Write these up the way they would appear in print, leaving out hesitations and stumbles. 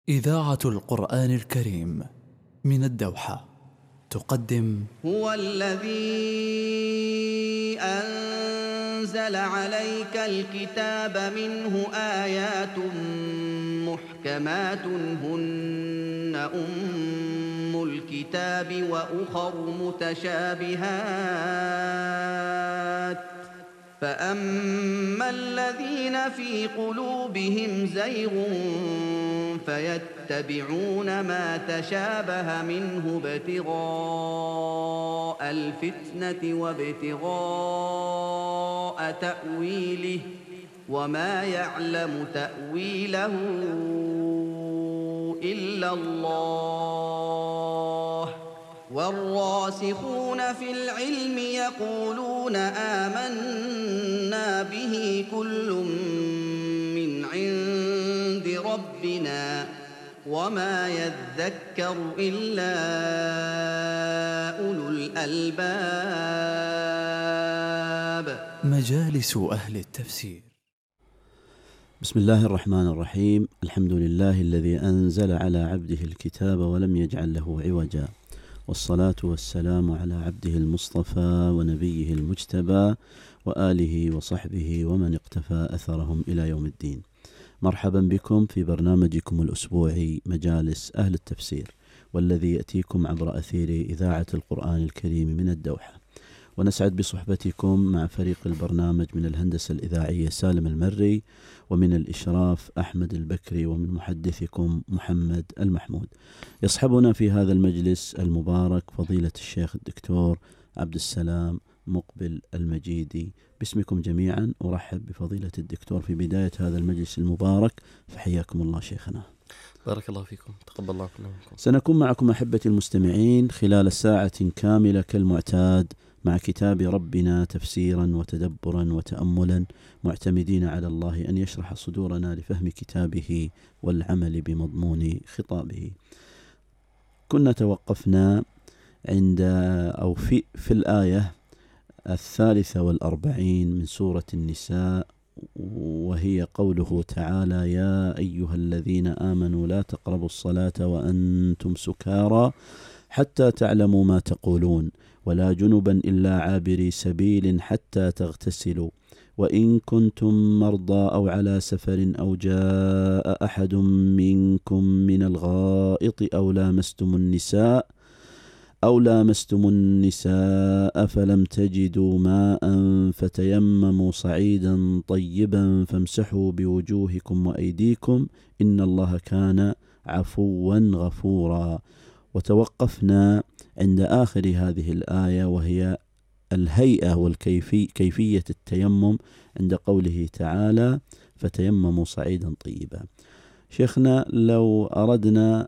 إذاعة القرآن الكريم من الدوحة تقدم هو الذي أنزل عليك الكتاب منه آيات محكمات هن أم الكتاب وأخر متشابهات فأما الذين في قلوبهم زيغ فيتبعون ما تشابه منه ابتغاء الفتنة وابتغاء تأويله وما يعلم تأويله إلا الله والراسخون في العلم يقولون آمنا به كل من عند ربنا وما يذكر إلا أولو الألباب. مجالس أهل التفسير. بسم الله الرحمن الرحيم. الحمد لله الذي أنزل على عبده الكتاب ولم يجعل له عوجا، والصلاة والسلام على عبده المصطفى ونبيه المجتبى وآله وصحبه ومن اقتفى أثرهم إلى يوم الدين. مرحبا بكم في برنامجكم الأسبوعي مجالس أهل التفسير، والذي يأتيكم عبر أثير إذاعة القرآن الكريم من الدوحة. ونسعد بصحبتكم مع فريق البرنامج من الهندسة الإذاعية سالم المري، ومن الإشراف أحمد البكري، ومن محدثكم محمد المحمود. يصحبنا في هذا المجلس المبارك فضيلة الشيخ الدكتور عبد السلام مقبل المجيدي. باسمكم جميعا أرحب بفضيلة الدكتور في بداية هذا المجلس المبارك، فحياكم الله شيخنا. بارك الله فيكم، تقبل الله منكم. سنكون معكم أحبتي المستمعين خلال ساعة كاملة كالمعتاد مع كتاب ربنا تفسيرا وتدبرا وتأملا، معتمدين على الله أن يشرح صدورنا لفهم كتابه والعمل بمضمون خطابه. كنا توقفنا عند أو في الآية 43 من سورة النساء، وهي قوله تعالى: يا أيها الذين آمنوا لا تقربوا الصلاة وأنتم سكارى حتى تعلموا ما تقولون ولا جنبا إلا عابري سبيل حتى تغتسلوا وإن كنتم مرضى أو على سفر أو جاء أحد منكم من الغائط أو لامستم النساء فلم تجدوا ماء فتيمموا صعيدا طيبا فامسحوا بوجوهكم وأيديكم إن الله كان عفوا غفورا. وتوقفنا عند آخر هذه الآية، وهي الهيئة والكيفية التيمم عند قوله تعالى: فتيمموا صعيدا طيبا. شيخنا، لو أردنا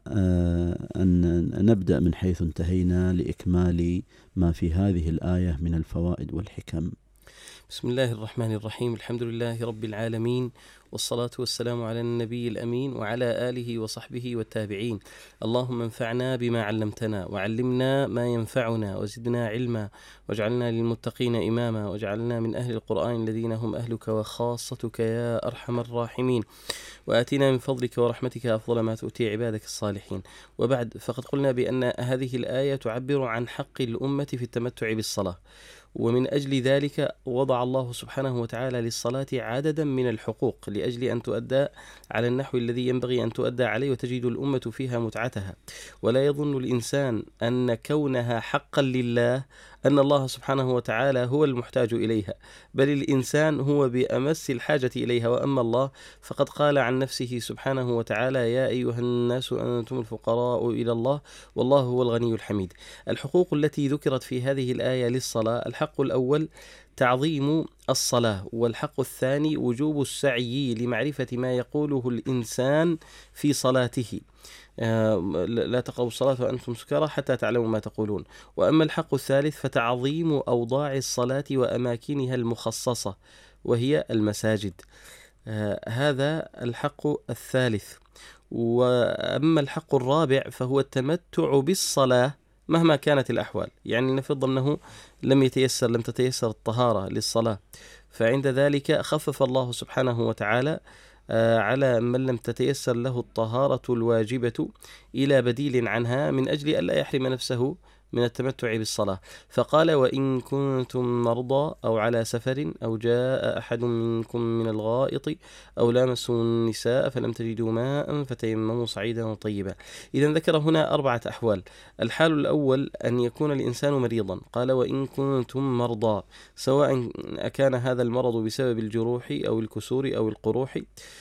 أن نبدأ من حيث انتهينا لإكمال ما في هذه الآية من الفوائد والحكم. بسم الله الرحمن الرحيم. الحمد لله رب العالمين، والصلاة والسلام على النبي الأمين وعلى آله وصحبه والتابعين. اللهم انفعنا بما علمتنا وعلمنا ما ينفعنا وزدنا علما واجعلنا للمتقين إماما واجعلنا من أهل القرآن الذين هم أهلك وخاصتك يا أرحم الراحمين، وآتنا من فضلك ورحمتك أفضل ما تؤتي عبادك الصالحين. وبعد، فقد قلنا بأن هذه الآية تعبر عن حق الأمة في التمتع بالصلاة، ومن أجل ذلك وضع الله سبحانه وتعالى للصلاة عددا من الحقوق لأجل أن تؤدى على النحو الذي ينبغي أن تؤدى عليه، وتجد الأمة فيها متعتها. ولا يظن الإنسان أن كونها حقا لله أن الله سبحانه وتعالى هو المحتاج إليها، بل الإنسان هو بأمس الحاجة إليها. وأما الله فقد قال عن نفسه سبحانه وتعالى: يا أيها الناس أنتم الفقراء إلى الله والله هو الغني الحميد. الحقوق التي ذكرت في هذه الآية للصلاة: الحق الأول تعظيم الصلاة، والحق الثاني وجوب السعي لمعرفة ما يقوله الإنسان في صلاته. لا تقربوا الصلاة وأنتم سكارى حتى تعلموا ما تقولون. وأما الحق الثالث فتعظيم أوضاع الصلاة وأماكنها المخصصة وهي المساجد. هذا الحق الثالث. وأما الحق الرابع فهو التمتع بالصلاة مهما كانت الأحوال، يعني نفرض أنه لم تتيسر الطهارة للصلاة، فعند ذلك خفف الله سبحانه وتعالى على من لم تتيسر له الطهارة الواجبة إلى بديل عنها من أجل ألا يحرم نفسه من التمتع بالصلاة. فقال: وإن كنتم مرضى أو على سفر أو جاء أحد منكم من الغائط أو لامسوا النساء فلم تجدوا ماء فتيمموا صعيدا طيبا. إذا ذكر هنا 4 أحوال. الحال الأول أن يكون الإنسان مريضا، قال: وإن كنتم مرضى، سواء أكان هذا المرض بسبب الجروح أو الكسور أو القروح،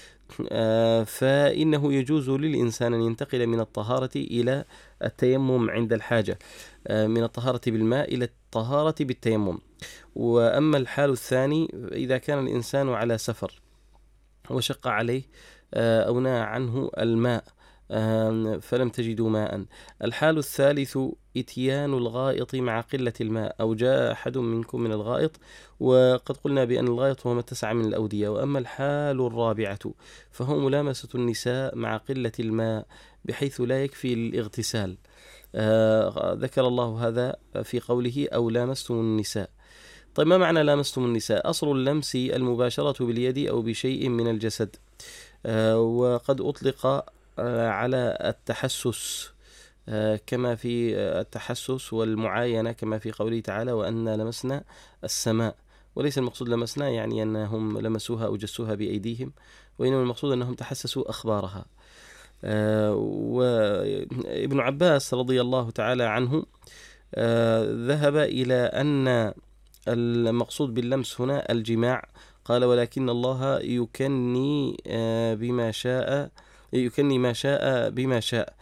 فإنه يجوز للإنسان أن ينتقل من الطهارة إلى التيمم عند الحاجة، من الطهارة بالماء إلى الطهارة بالتيمم. وأما الحال الثاني إذا كان الإنسان على سفر وشق عليه أو نهى عنه الماء فلم تجدوا ماء. الحال الثالث إتيان الغائط مع قلة الماء، أو جاء أحد منكم من الغائط، وقد قلنا بأن الغائط هو ما اتسع من الأودية. وأما الحال الرابعة فهو ملامسة النساء مع قلة الماء بحيث لا يكفي الاغتسال. ذكر الله هذا في قوله: أو لامستم النساء. طيب، ما معنى لامستم النساء؟ أصل اللمس المباشرة باليد أو بشيء من الجسد، وقد أطلق على التحسس كما في التحسس والمعاينة كما في قوله تعالى: وأنا لمسنا السماء. وليس المقصود لمسنا يعني أنهم لمسوها أو جسوها بأيديهم، وإنما المقصود أنهم تحسسوا أخبارها. وابن عباس رضي الله تعالى عنه ذهب إلى أن المقصود باللمس هنا الجماع. قال: ولكن الله يكني ما شاء بما شاء.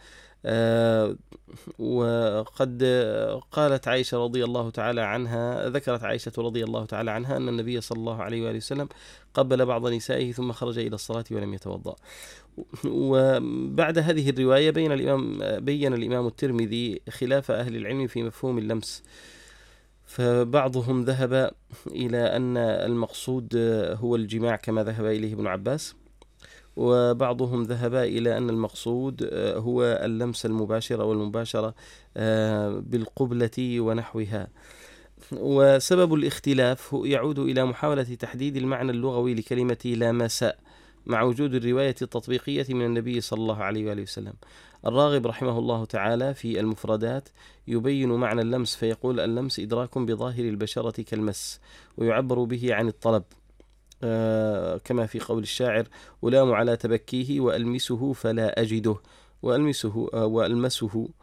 وقد قالت عائشة رضي الله تعالى عنها، ذكرت عائشة رضي الله تعالى عنها أن النبي صلى الله عليه وآله وسلم قبل بعض نسائه ثم خرج إلى الصلاة ولم يتوضأ. وبعد هذه الرواية بين الإمام الترمذي خلاف أهل العلم في مفهوم اللمس، فبعضهم ذهب إلى أن المقصود هو الجماع كما ذهب إليه ابن عباس، وبعضهم ذهب إلى أن المقصود هو اللمس المباشر أو المباشرة بالقبلة ونحوها. وسبب الاختلاف يعود إلى محاولة تحديد المعنى اللغوي لكلمة لامس مع وجود الرواية التطبيقية من النبي صلى الله عليه وآله وسلم. الراغب رحمه الله تعالى في المفردات يبين معنى اللمس فيقول: اللمس إدراك بظاهر البشرة كالمس، ويعبر به عن الطلب، كما في قول الشاعر: ألام على تبكيه وألمسه فلا أجده. وألمسه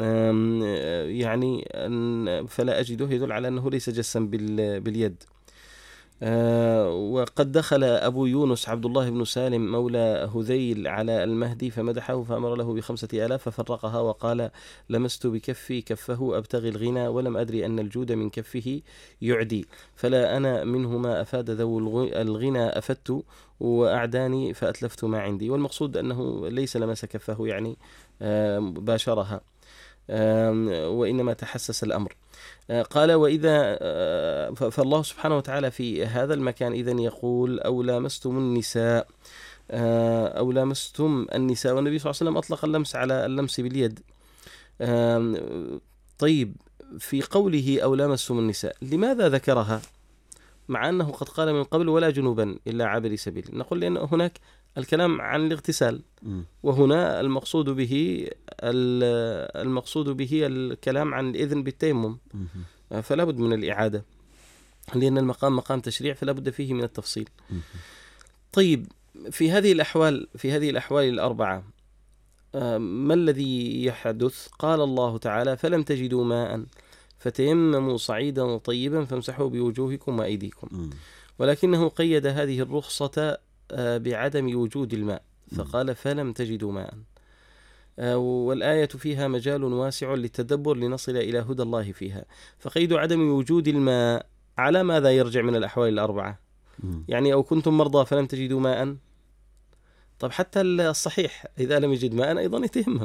يعني فلا أجده يدل على أنه ليس جسا باليد. وقد دخل أبو يونس عبد الله بن سالم مولى هذيل على المهدي فمدحه فأمر له ب5,000 ففرقها وقال: لمست بكفي كفه أبتغي الغنى ولم أدري أن الجود من كفه يعدي، فلا أنا منه ما أفاد ذو الغنى أفدت وأعداني فأتلفت ما عندي. والمقصود أنه ليس لمس كفه يعني باشرها، وإنما تحسس الأمر. قال: وإذا فالله سبحانه وتعالى في هذا المكان إذن يقول: أو لامستم النساء، والنبي صلى الله عليه وسلم أطلق اللمس على اللمس باليد. طيب، في قوله أو لامستم النساء لماذا ذكرها مع أنه قد قال من قبل: ولا جنوبا إلا عابري سبيل؟ نقول لأن هناك الكلام عن الاغتسال، وهنا المقصود به الكلام عن الإذن بالتيمم، فلا بد من الإعادة، لأن المقام مقام تشريع فلا بد فيه من التفصيل. طيب، في هذه الأحوال ال4 ما الذي يحدث؟ قال الله تعالى: فلم تجدوا ماء فتيمموا صعيدا طيبا فامسحوا بوجوهكم وأيديكم. ولكنه قيد هذه الرخصة بعدم وجود الماء فقال: فلم تجدوا ماء. والآية فيها مجال واسع للتدبر لنصل إلى هدى الله فيها. فقيد عدم وجود الماء على ماذا يرجع من الأحوال ال4؟ يعني أو كنتم مرضى فلم تجدوا ماء. طب حتى الصحيح إذا لم يجد ماء أيضا يتيمم.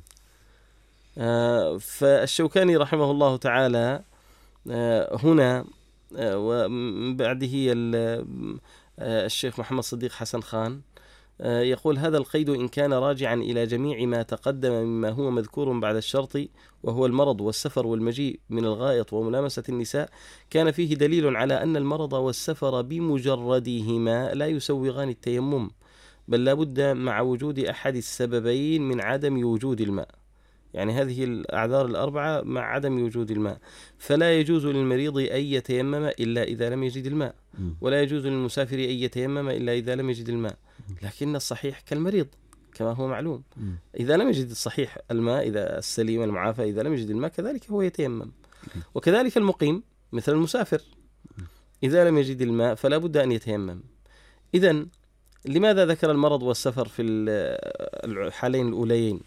فالشوكاني رحمه الله تعالى هنا، ومن بعده الشيخ محمد صديق حسن خان يقول: هذا القيد إن كان راجعا إلى جميع ما تقدم مما هو مذكور بعد الشرط وهو المرض والسفر والمجيء من الغائط وملامسة النساء، كان فيه دليل على أن المرض والسفر بمجردهما لا يسوغان التيمم، بل لا بد مع وجود أحد السببين من عدم وجود الماء، يعني هذه الأعذار الأربعة مع عدم وجود الماء. فلا يجوز للمريض أن يتيمم إلا إذا لم يجد الماء، ولا يجوز للمسافر أن يتيمم إلا إذا لم يجد الماء. لكن الصحيح كالمريض كما هو معلوم، إذا لم يجد الصحيح الماء، إذا السليم المعافى إذا لم يجد الماء كذلك هو يتيمم. وكذلك المقيم مثل المسافر إذا لم يجد الماء فلا بد أن يتيمم. إذن لماذا ذكر المرض والسفر في الحالين الأوليين؟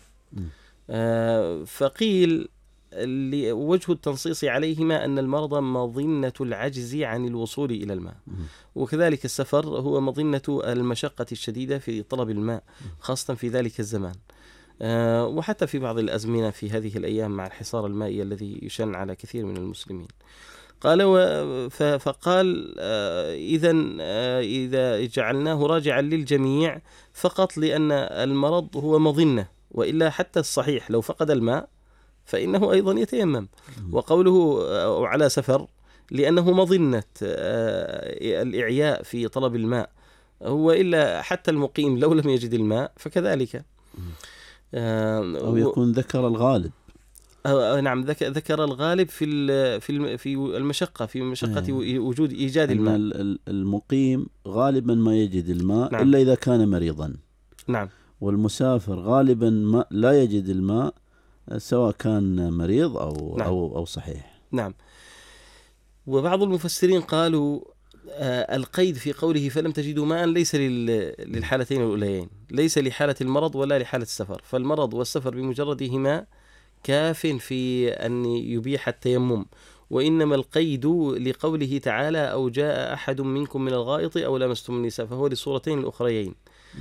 فقيل وجه التنصيص عليهما أن المرض مظنة العجز عن الوصول إلى الماء، وكذلك السفر هو مظنة المشقة الشديدة في طلب الماء خاصة في ذلك الزمان، وحتى في بعض الأزمنة في هذه الأيام مع الحصار المائي الذي يشن على كثير من المسلمين. فقال إذا جعلناه راجعا للجميع فقط لأن المرض هو مظنة، وإلا حتى الصحيح لو فقد الماء فإنه أيضا يتيمم. وقوله على سفر لأنه مظنة الإعياء في طلب الماء، وإلا حتى المقيم لو لم يجد الماء فكذلك. أو يكون ذكر الغالب. نعم، ذكر الغالب في المشقة، في مشقة وجود إيجاد الماء. المقيم غالبا ما يجد الماء، نعم. إلا إذا كان مريضا. نعم. والمسافر غالبا ما لا يجد الماء سواء كان مريض أو نعم. أو صحيح. نعم. وبعض المفسرين قالوا القيد في قوله فلم تجدوا ماء ليس للحالتين الأوليين، ليس لحالة المرض ولا لحالة السفر، فالمرض والسفر بمجردهما كاف في أن يبيح التيمم، وإنما القيد لقوله تعالى أو جاء أحد منكم من الغائط أو لمستم النساء، فهو للصورتين الأخريين.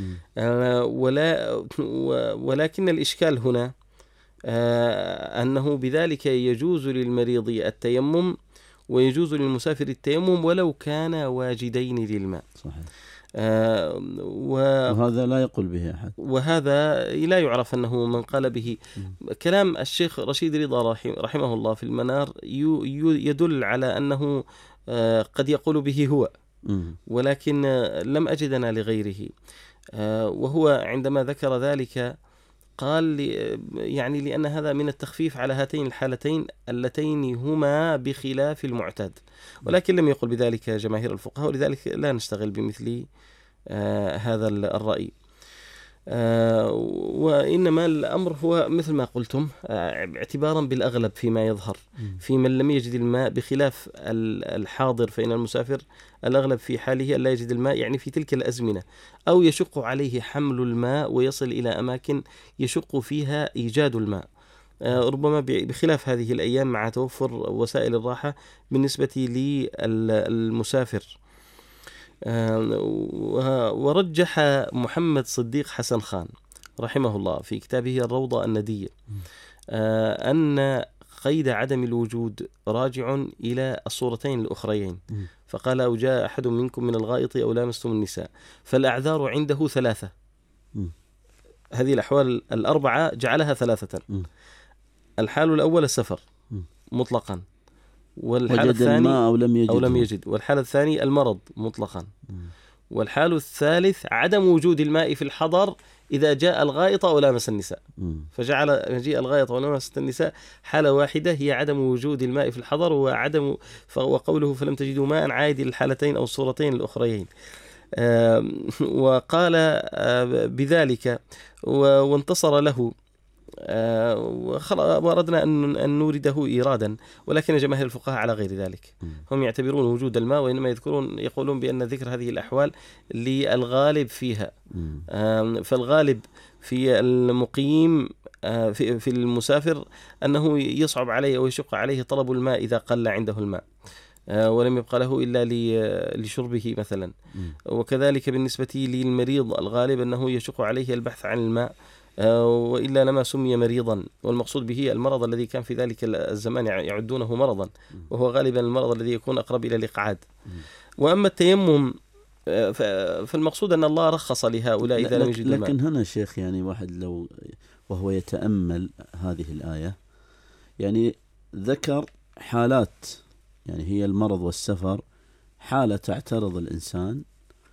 ولكن الإشكال هنا أنه بذلك يجوز للمريض التيمم ويجوز للمسافر التيمم ولو كان واجدين للماء. صحيح. وهذا لا يقول به أحد، وهذا لا يعرف أنه من قال به. كلام الشيخ رشيد رضا رحمه الله في المنار يدل على أنه قد يقول به هو، ولكن لم أجدنا لغيره. وهو عندما ذكر ذلك قال يعني لأن هذا من التخفيف على هاتين الحالتين اللتين هما بخلاف المعتاد، ولكن لم يقل بذلك جماهير الفقهاء، ولذلك لا نشتغل بمثل هذا الرأي. وإنما الأمر هو مثل ما قلتم اعتبارا بالأغلب فيما يظهر في من لم يجد الماء، بخلاف الحاضر فإن المسافر الأغلب في حاله أن لا يجد الماء، يعني في تلك الأزمنة، أو يشق عليه حمل الماء ويصل إلى أماكن يشق فيها إيجاد الماء، ربما بخلاف هذه الأيام مع توفر وسائل الراحة بالنسبة للمسافر. ورجح محمد صديق حسن خان رحمه الله في كتابه الروضة الندية أن قيد عدم الوجود راجع إلى الصورتين الأخريين، فقال أو جاء أحد منكم من الغائط أو لامستم النساء، فالأعذار عنده ثلاثة. هذه الأحوال الأربعة جعلها ثلاثة. الحال الأول السفر مطلقا، والحال الثاني أو لم يجد، والحال الثاني المرض مطلقا، والحال الثالث عدم وجود الماء في الحضر إذا جاء الغائط أو لامس النساء، فجعل مجيء الغائط أو لامس النساء حالة واحدة هي عدم وجود الماء في الحضر، وقوله فلم تجدوا ماء عائد للحالتين أو الصورتين الأخريين. وقال بذلك وانتصر له، وأردنا أن نورده إيرادا، ولكن جماهير الفقهاء على غير ذلك، هم يعتبرون وجود الماء، وإنما يقولون بأن ذكر هذه الأحوال للغالب فيها. فالغالب في المقيم في المسافر أنه يصعب عليه أو يشق عليه طلب الماء إذا قل عنده الماء ولم يبقى له إلا لشربه مثلا. وكذلك بالنسبة للمريض الغالب أنه يشق عليه البحث عن الماء، وإلا لما سمي مريضا، والمقصود به المرض الذي كان في ذلك الزمان يعدونه مرضا، وهو غالبا المرض الذي يكون أقرب إلى الإقعاد. وأما التيمم فالمقصود أن الله رخص لهؤلاء إذا لم يجدوا الماء. لكن هنا شيخ يعني واحد لو وهو يتأمل هذه الآية، يعني ذكر حالات، يعني هي المرض والسفر حالة تعترض الإنسان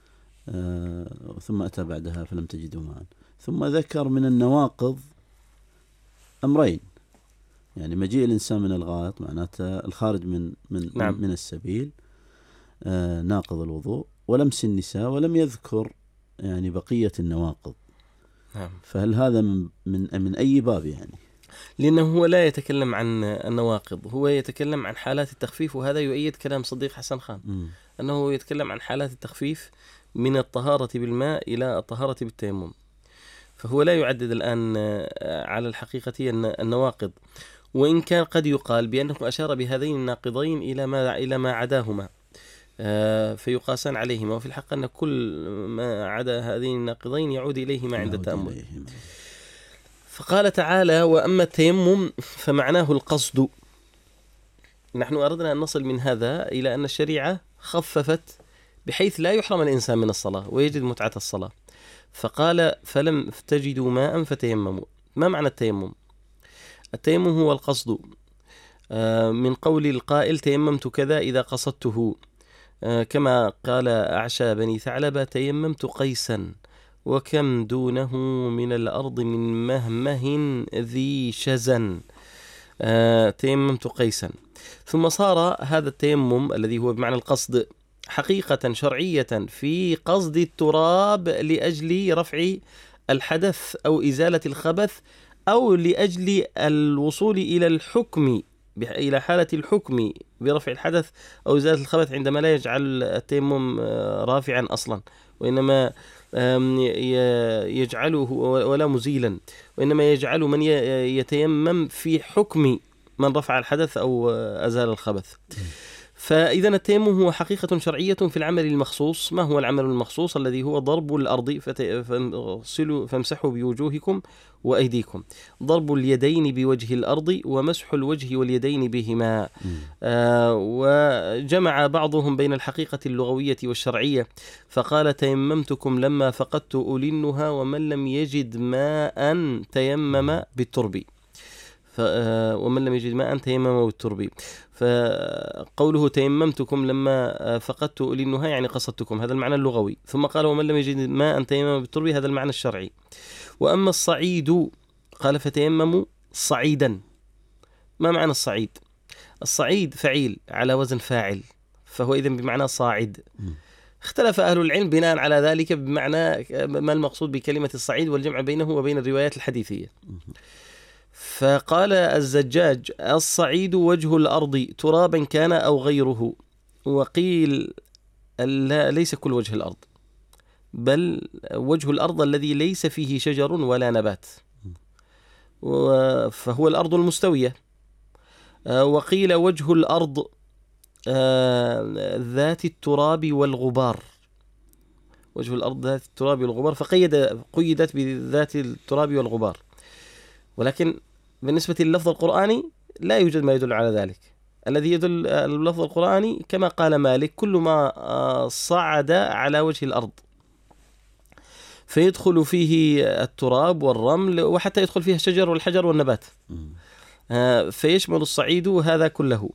ثم أتى بعدها فلم تجدوا ماء. ثم ذكر من النواقض أمرين، يعني مجيء الإنسان من الغائط معناته الخارج من السبيل ناقض الوضوء، ولمس النساء، ولم يذكر يعني بقية النواقض. فهل هذا من أي باب يعني؟ لأنه هو لا يتكلم عن النواقض، هو يتكلم عن حالات التخفيف، وهذا يؤيد كلام صديق حسن خان أنه يتكلم عن حالات التخفيف من الطهارة بالماء إلى الطهارة بالتيمم، فهو لا يعدد الآن على الحقيقة النواقض، وإن كان قد يقال بأنه أشار بهذين الناقضين إلى ما عداهما فيقاسان عليهما، وفي الحق أن كل ما عدا هذين الناقضين يعود إليهما عند التأمل. فقال تعالى: وأما التيمم فمعناه القصد. نحن أردنا أن نصل من هذا إلى أن الشريعة خففت بحيث لا يحرم الإنسان من الصلاة ويجد متعة الصلاة، فقال: فلم تجدوا ماء فتيمموا. ما معنى التيمم؟ التيمم هو القصد، من قول القائل: تيممت كذا إذا قصدته، كما قال أعشى بني ثعلبة: تيممت قيسا وكم دونه من الأرض من مهمه ذي شزن. تيممت قيسا. ثم صار هذا التيمم الذي هو بمعنى القصد حقيقة شرعية في قصد التراب لأجل رفع الحدث أو إزالة الخبث، أو لأجل الوصول إلى الحكم، إلى حالة الحكم برفع الحدث أو إزالة الخبث، عندما لا يجعل التيمم رافعا أصلا، وإنما يجعله ولا مزيلا، وإنما يجعل من يتيمم في حكم من رفع الحدث أو أزال الخبث. فإذا التيمم هو حقيقة شرعية في العمل المخصوص. ما هو العمل المخصوص؟ الذي هو ضرب الأرض، فامسحوا بوجوهكم وأيديكم، ضرب اليدين بوجه الأرض ومسح الوجه واليدين بهما. وجمع بعضهم بين الحقيقة اللغوية والشرعية، فقال: تيممتكم لما فقدت أولنها ومن لم يجد ماء تيمم بالترب، ومن لم يجد ماء تيمم بالترب. فقوله تيممتكم لما فقدت أولنها يعني قصدتكم، هذا المعنى اللغوي. ثم قال: ومن لم يجد ماء تيمم بالترب، هذا المعنى الشرعي. وأما الصعيد قال: فتيمموا صعيدا. ما معنى الصعيد؟ الصعيد فعيل على وزن فاعل، فهو إذن بمعنى صاعد. اختلف أهل العلم بناء على ذلك بمعنى ما المقصود بكلمة الصعيد والجمع بينه وبين الروايات الحديثية. فقال الزجاج: الصعيد وجه الأرض ترابا كان أو غيره. وقيل: ليس كل وجه الأرض، بل وجه الأرض الذي ليس فيه شجر ولا نبات، فهو الأرض المستوية. وقيل: وجه الأرض ذات التراب والغبار، وجه الأرض ذات التراب والغبار، قيدت بذات التراب والغبار. ولكن بالنسبة لللفظ القرآني لا يوجد ما يدل على ذلك. الذي يدل اللفظ القرآني كما قال مالك: كل ما صعد على وجه الأرض، فيدخل فيه التراب والرمل، وحتى يدخل فيه الشجر والحجر والنبات، فيشمل الصعيد هذا كله.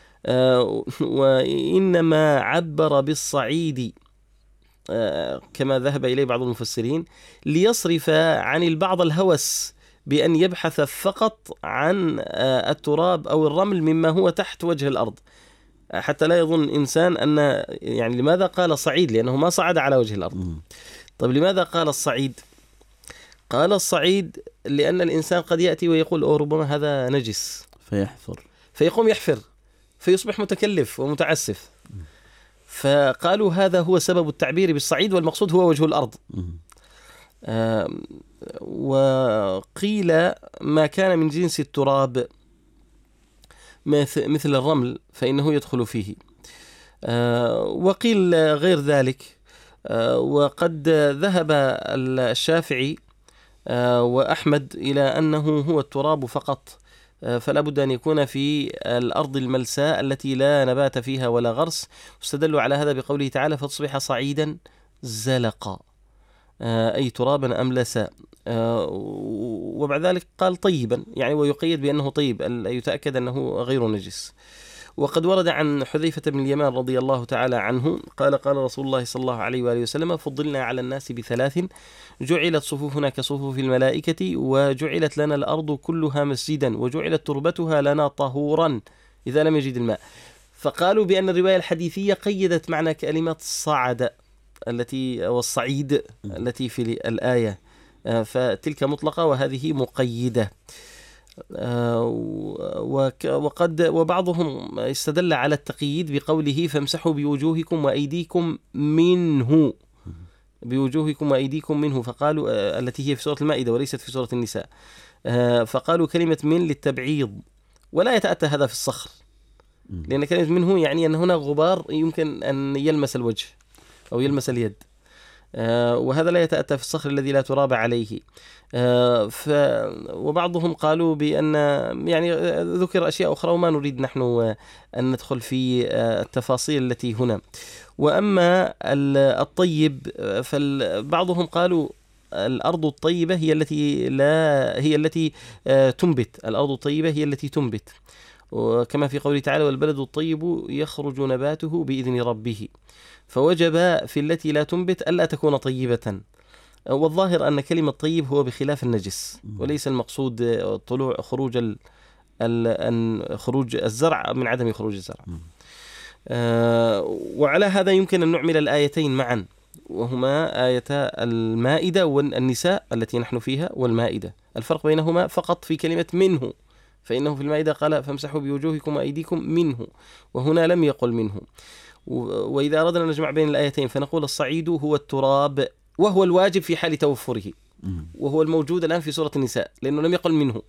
وإنما عبر بالصعيد كما ذهب إليه بعض المفسرين ليصرف عن البعض الهوس بأن يبحث فقط عن التراب أو الرمل مما هو تحت وجه الأرض، حتى لا يظن إنسان أن يعني لماذا قال صعيد؟ لأنه ما صعد على وجه الأرض. طيب لماذا قال الصعيد؟ قال الصعيد لأن الإنسان قد يأتي ويقول: ربما هذا نجس، فيقوم يحفر فيصبح متكلف ومتعسف. فقالوا هذا هو سبب التعبير بالصعيد، والمقصود هو وجه الأرض. وقيل: ما كان من جنس التراب مثل الرمل فإنه يدخل فيه. وقيل غير ذلك. وقد ذهب الشافعي وأحمد إلى أنه هو التراب فقط، فلا بد أن يكون في الأرض الملساء التي لا نبات فيها ولا غرس. واستدلوا على هذا بقوله تعالى: فتصبح صعيدا زلقا، أي ترابا أملسا. وبعد ذلك قال طيبا، يعني ويقيد بأنه طيب، يتأكد أنه غير نجس. وقد ورد عن حذيفة بن اليمان رضي الله تعالى عنه قال قال رسول الله صلى الله عليه وآله وسلم: فضلنا على الناس بثلاث: جعلت صفوفنا كصفوف الملائكة، وجعلت لنا الأرض كلها مسجدا، وجعلت تربتها لنا طهورا إذا لم يجد الماء. فقالوا بأن الرواية الحديثية قيدت معنى كلمة صعد والصعيد التي في الآية، فتلك مطلقة وهذه مقيدة. وبعضهم استدل على التقييد بقوله: فامسحوا بوجوهكم وأيديكم منه، بوجوهكم وأيديكم منه، فقالوا التي هي في سورة المائدة وليست في سورة النساء، فقالوا كلمة من للتبعيض، ولا يتأتى هذا في الصخر، لأن كلمة منه يعني أن هنا غبار يمكن أن يلمس الوجه أو يلمس اليد، وهذا لا يتأتى في الصخر الذي لا تراب عليه. وبعضهم قالوا بأن يعني ذكر أشياء أخرى وما نريد نحن أن ندخل في التفاصيل التي هنا. وأما الطيب فبعضهم قالوا الأرض الطيبة هي التي تنبت، الأرض الطيبة هي التي تنبت، وكما في قوله تعالى: والبلد الطيب يخرج نباته بإذن ربه، فوجب في التي لا تنبت ألا تكون طيبة. والظاهر أن كلمة طيب هو بخلاف النجس، وليس المقصود خروج الزرع من عدم خروج الزرع. وعلى هذا يمكن أن نعمل الآيتين معا، وهما آيتا المائدة والنساء التي نحن فيها، والمائدة الفرق بينهما فقط في كلمة منه، فإنه في المائدة قال: فامسحوا بوجوهكم وأيديكم منه، وهنا لم يقل منه. وإذا أردنا أن نجمع بين الآيتين فنقول: الصعيد هو التراب، وهو الواجب في حال توفره، وهو الموجود الآن في سورة النساء لأنه لم يقل منه.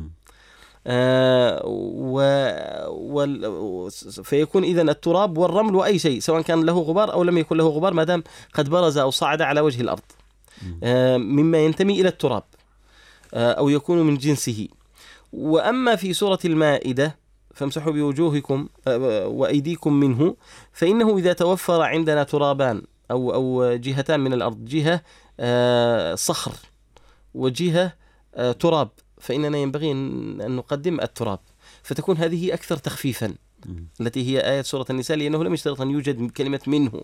فيكون إذن التراب والرمل وأي شيء سواء كان له غبار أو لم يكن له غبار، ما دام قد برز أو صعد على وجه الأرض مما ينتمي إلى التراب أو يكون من جنسه. وأما في سورة المائدة: فامسحوا بوجوهكم وأيديكم منه، فإنه إذا توفر عندنا ترابان أو جهتان من الأرض، جهة صخر وجهة تراب، فإننا ينبغي أن نقدم التراب، فتكون هذه أكثر تخفيفا التي هي آية سورة النساء، لأنه لم يشترط أن يوجد كلمة منه.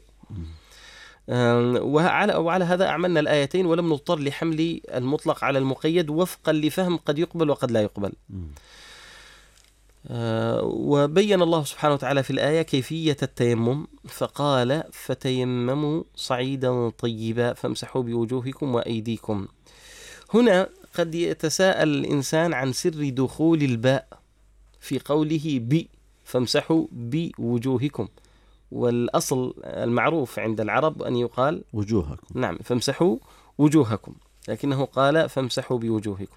وعلى هذا أعملنا الآيتين، ولم نضطر لحمل المطلق على المقيد وفقا لفهم قد يقبل وقد لا يقبل. وبين الله سبحانه وتعالى في الآية كيفية التيمم، فقال: فتيمموا صعيدا طيبا فامسحوا بوجوهكم وأيديكم. هنا قد يتساءل الإنسان عن سر دخول الباء في قوله فامسحوا بوجوهكم، والأصل المعروف عند العرب أن يقال وجوهكم. نعم، فامسحوا وجوهكم، لكنه قال فامسحوا بوجوهكم.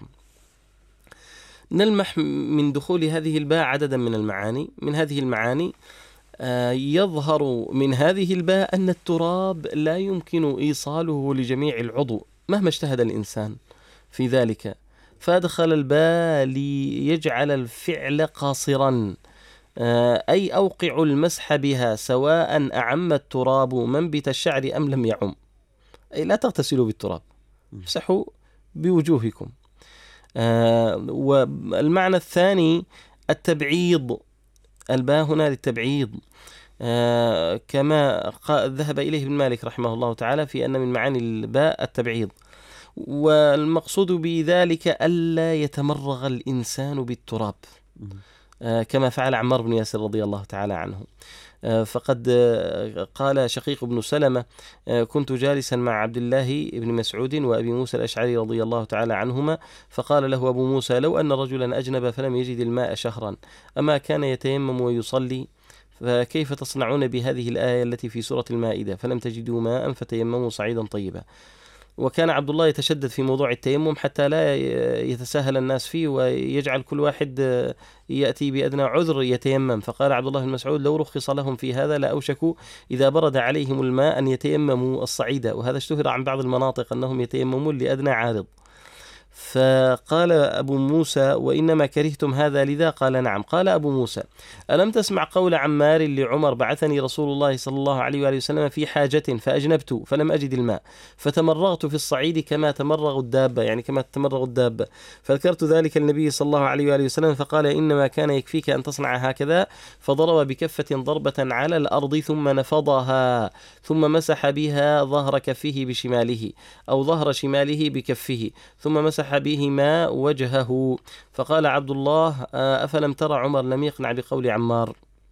نلمح من دخول هذه الباء عددا من المعاني. من هذه المعاني يظهر من هذه الباء أن التراب لا يمكن إيصاله لجميع العضو مهما اجتهد الإنسان في ذلك، فأدخل الباء ليجعل الفعل قاصرا، أي أوقع المسح بها سواء أعم التراب منبت الشعر أم لم يعم، أي لا تغتسلوا بالتراب، امسحوا بوجوهكم. والمعنى الثاني التبعيض، الباء هنا للتبعيض، كما ذهب إليه ابن مالك رحمه الله تعالى في أن من معاني الباء التبعيض، والمقصود بذلك ألا يتمرغ الإنسان بالتراب كما فعل عمار بن ياسر رضي الله تعالى عنه. فقد قال شقيق بن سلمة: كنت جالسا مع عبد الله بن مسعود وأبي موسى الأشعري رضي الله تعالى عنهما، فقال له أبو موسى: لو أن رجلا أجنب فلم يجد الماء شهرا أما كان يتيمم ويصلي؟ فكيف تصنعون بهذه الآية التي في سورة المائدة: فلم تجدوا ماء فتيمموا صعيدا طيبا؟ وكان عبد الله يتشدد في موضوع التيمم حتى لا يتساهل الناس فيه ويجعل كل واحد يأتي بأدنى عذر يتيمم. فقال عبد الله بن مسعود: لو رخص لهم في هذا لأوشكوا إذا برد عليهم الماء أن يتيمموا الصعيد. وهذا اشتهر عن بعض المناطق أنهم يتيممون لأدنى عارض. فقال أبو موسى: وإنما كرهتم هذا لذا؟ قال: نعم. قال أبو موسى: ألم تسمع قول عمار لعمر: بعثني رسول الله صلى الله عليه وآله وسلم في حاجة فأجنبت فلم أجد الماء فتمرغت في الصعيد كما تمرغ الدابة، يعني كما تمرغ الدابة، فذكرت ذلك النبي صلى الله عليه وآله وسلم فقال: إنما كان يكفيك أن تصنع هكذا. فضرب بكفة ضربة على الأرض ثم نفضها ثم مسح بها ظهر كفه بشماله أو ظهر شماله بكفه ثم مسح بهما وجهه. فقال عبد الله: أفلم ترى عمر لم يقنع بقول عمار.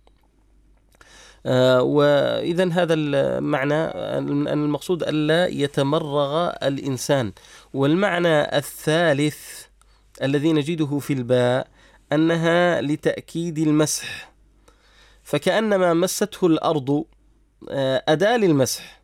وإذن هذا المعنى أن المقصود ألا يتمرغ الإنسان. والمعنى الثالث الذي نجده في الباء أنها لتأكيد المسح، فكأنما مسته الأرض أداة للمسح،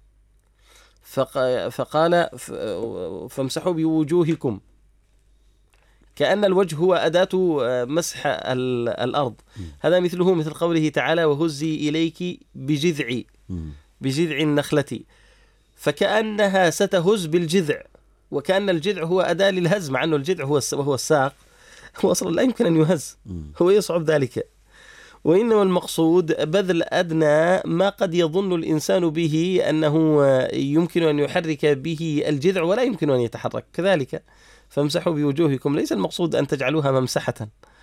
فقال: فامسحوا بوجوهكم، كأن الوجه هو أداة مسح الأرض. هذا مثله مثل قوله تعالى: وهزي إليك بجذع النخلة، فكأنها ستهز بالجذع، وكأن الجذع هو أداة للهز، مع أنه الجذع وهو الساق هو أصلا لا يمكن أن يهز، هو يصعب ذلك. وإنما المقصود بذل أدنى ما قد يظن الإنسان به أنه يمكن أن يحرك به الجذع ولا يمكن أن يتحرك، كذلك فامسحوا بوجوهكم. ليس المقصود أن تجعلوها ممسحة،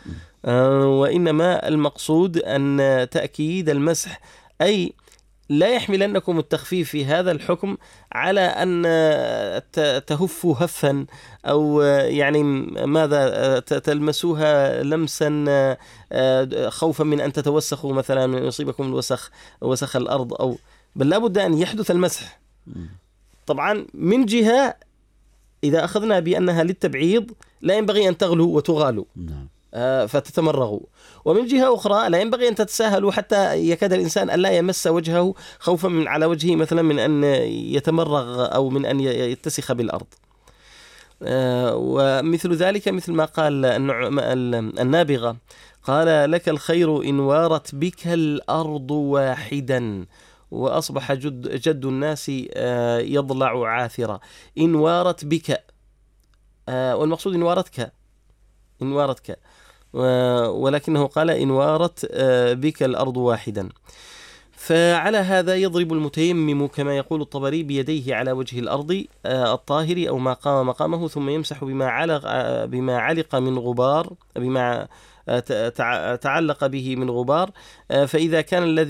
وإنما المقصود أن تأكيد المسح، أي لا يحملنكم التخفيف في هذا الحكم على أن تهفوا هفا أو يعني ماذا تلمسوها لمسا خوفا من أن تتوسخوا مثلا، من يصيبكم وسخ الأرض، أو بل لا بد أن يحدث المسح. طبعا من جهة إذا أخذنا بأنها للتبعيض لا ينبغي أن تغلوا وتغالوا فتتمرغوا، ومن جهة أخرى لا ينبغي أن تتساهلوا حتى يكاد الإنسان أن لا يمس وجهه خوفا من على وجهه مثلا من أن يتمرغ أو من أن يتسخ بالأرض. ومثل ذلك مثل ما قال النابغة: قال: لك الخير إن وارت بك الأرض واحدا وأصبح جد الناس يضلع عاثرا. إن وارت بك، والمقصود إن وارتك، ولكنه قال: إن وارت بك الأرض واحدا. فعلى هذا يضرب المتيمم كما يقول الطبري بيديه على وجه الأرض الطاهر أو ما قام مقامه، ثم يمسح بما علق من غبار، بما تعلق به من غبار. فإذا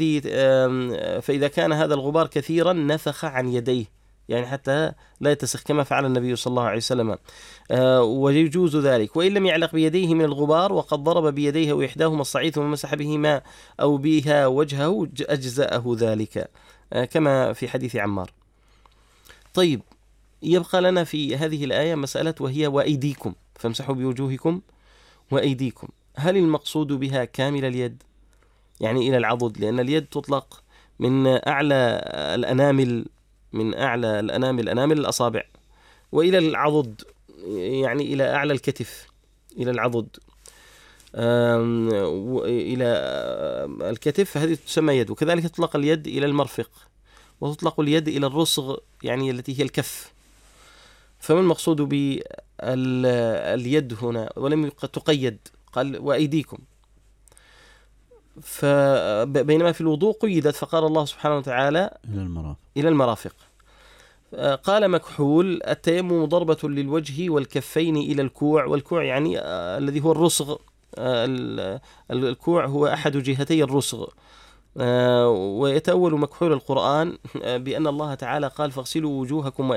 كان هذا الغبار كثيرا نفخ عن يديه، يعني حتى لا يتسخ كما فعل النبي صلى الله عليه وسلم، ويجوز ذلك. وإن لم يعلق بيديه من الغبار وقد ضرب بيديه وإحداهما الصعيد ثم مسح بهما أو بها وجهه أجزأه ذلك، كما في حديث عمار. طيب، يبقى لنا في هذه الآية مسألة، وهي وأيديكم، فامسحوا بوجوهكم وأيديكم. هل المقصود بها كامل اليد، يعني إلى العضد؟ لأن اليد تطلق من أعلى الأنامل الأصابع، وإلى العضد يعني إلى أعلى الكتف، إلى العضد إلى الكتف، هذه تسمى يد. وكذلك تطلق اليد إلى المرفق، وتطلق اليد إلى الرسغ يعني التي هي الكف. فما المقصود باليد هنا؟ ولم تقيد، قال وأيديكم. بينما في الوضوء قيدت، فقال الله سبحانه وتعالى إلى المرافق. قال مكحول: التيمم ضربة للوجه والكفين إلى الكوع، والكوع يعني الذي هو الرسغ، الكوع هو أحد جهتي الرسغ. ويتأول مكحول القرآن بأن الله تعالى قال: فاغسلوا وجوهكم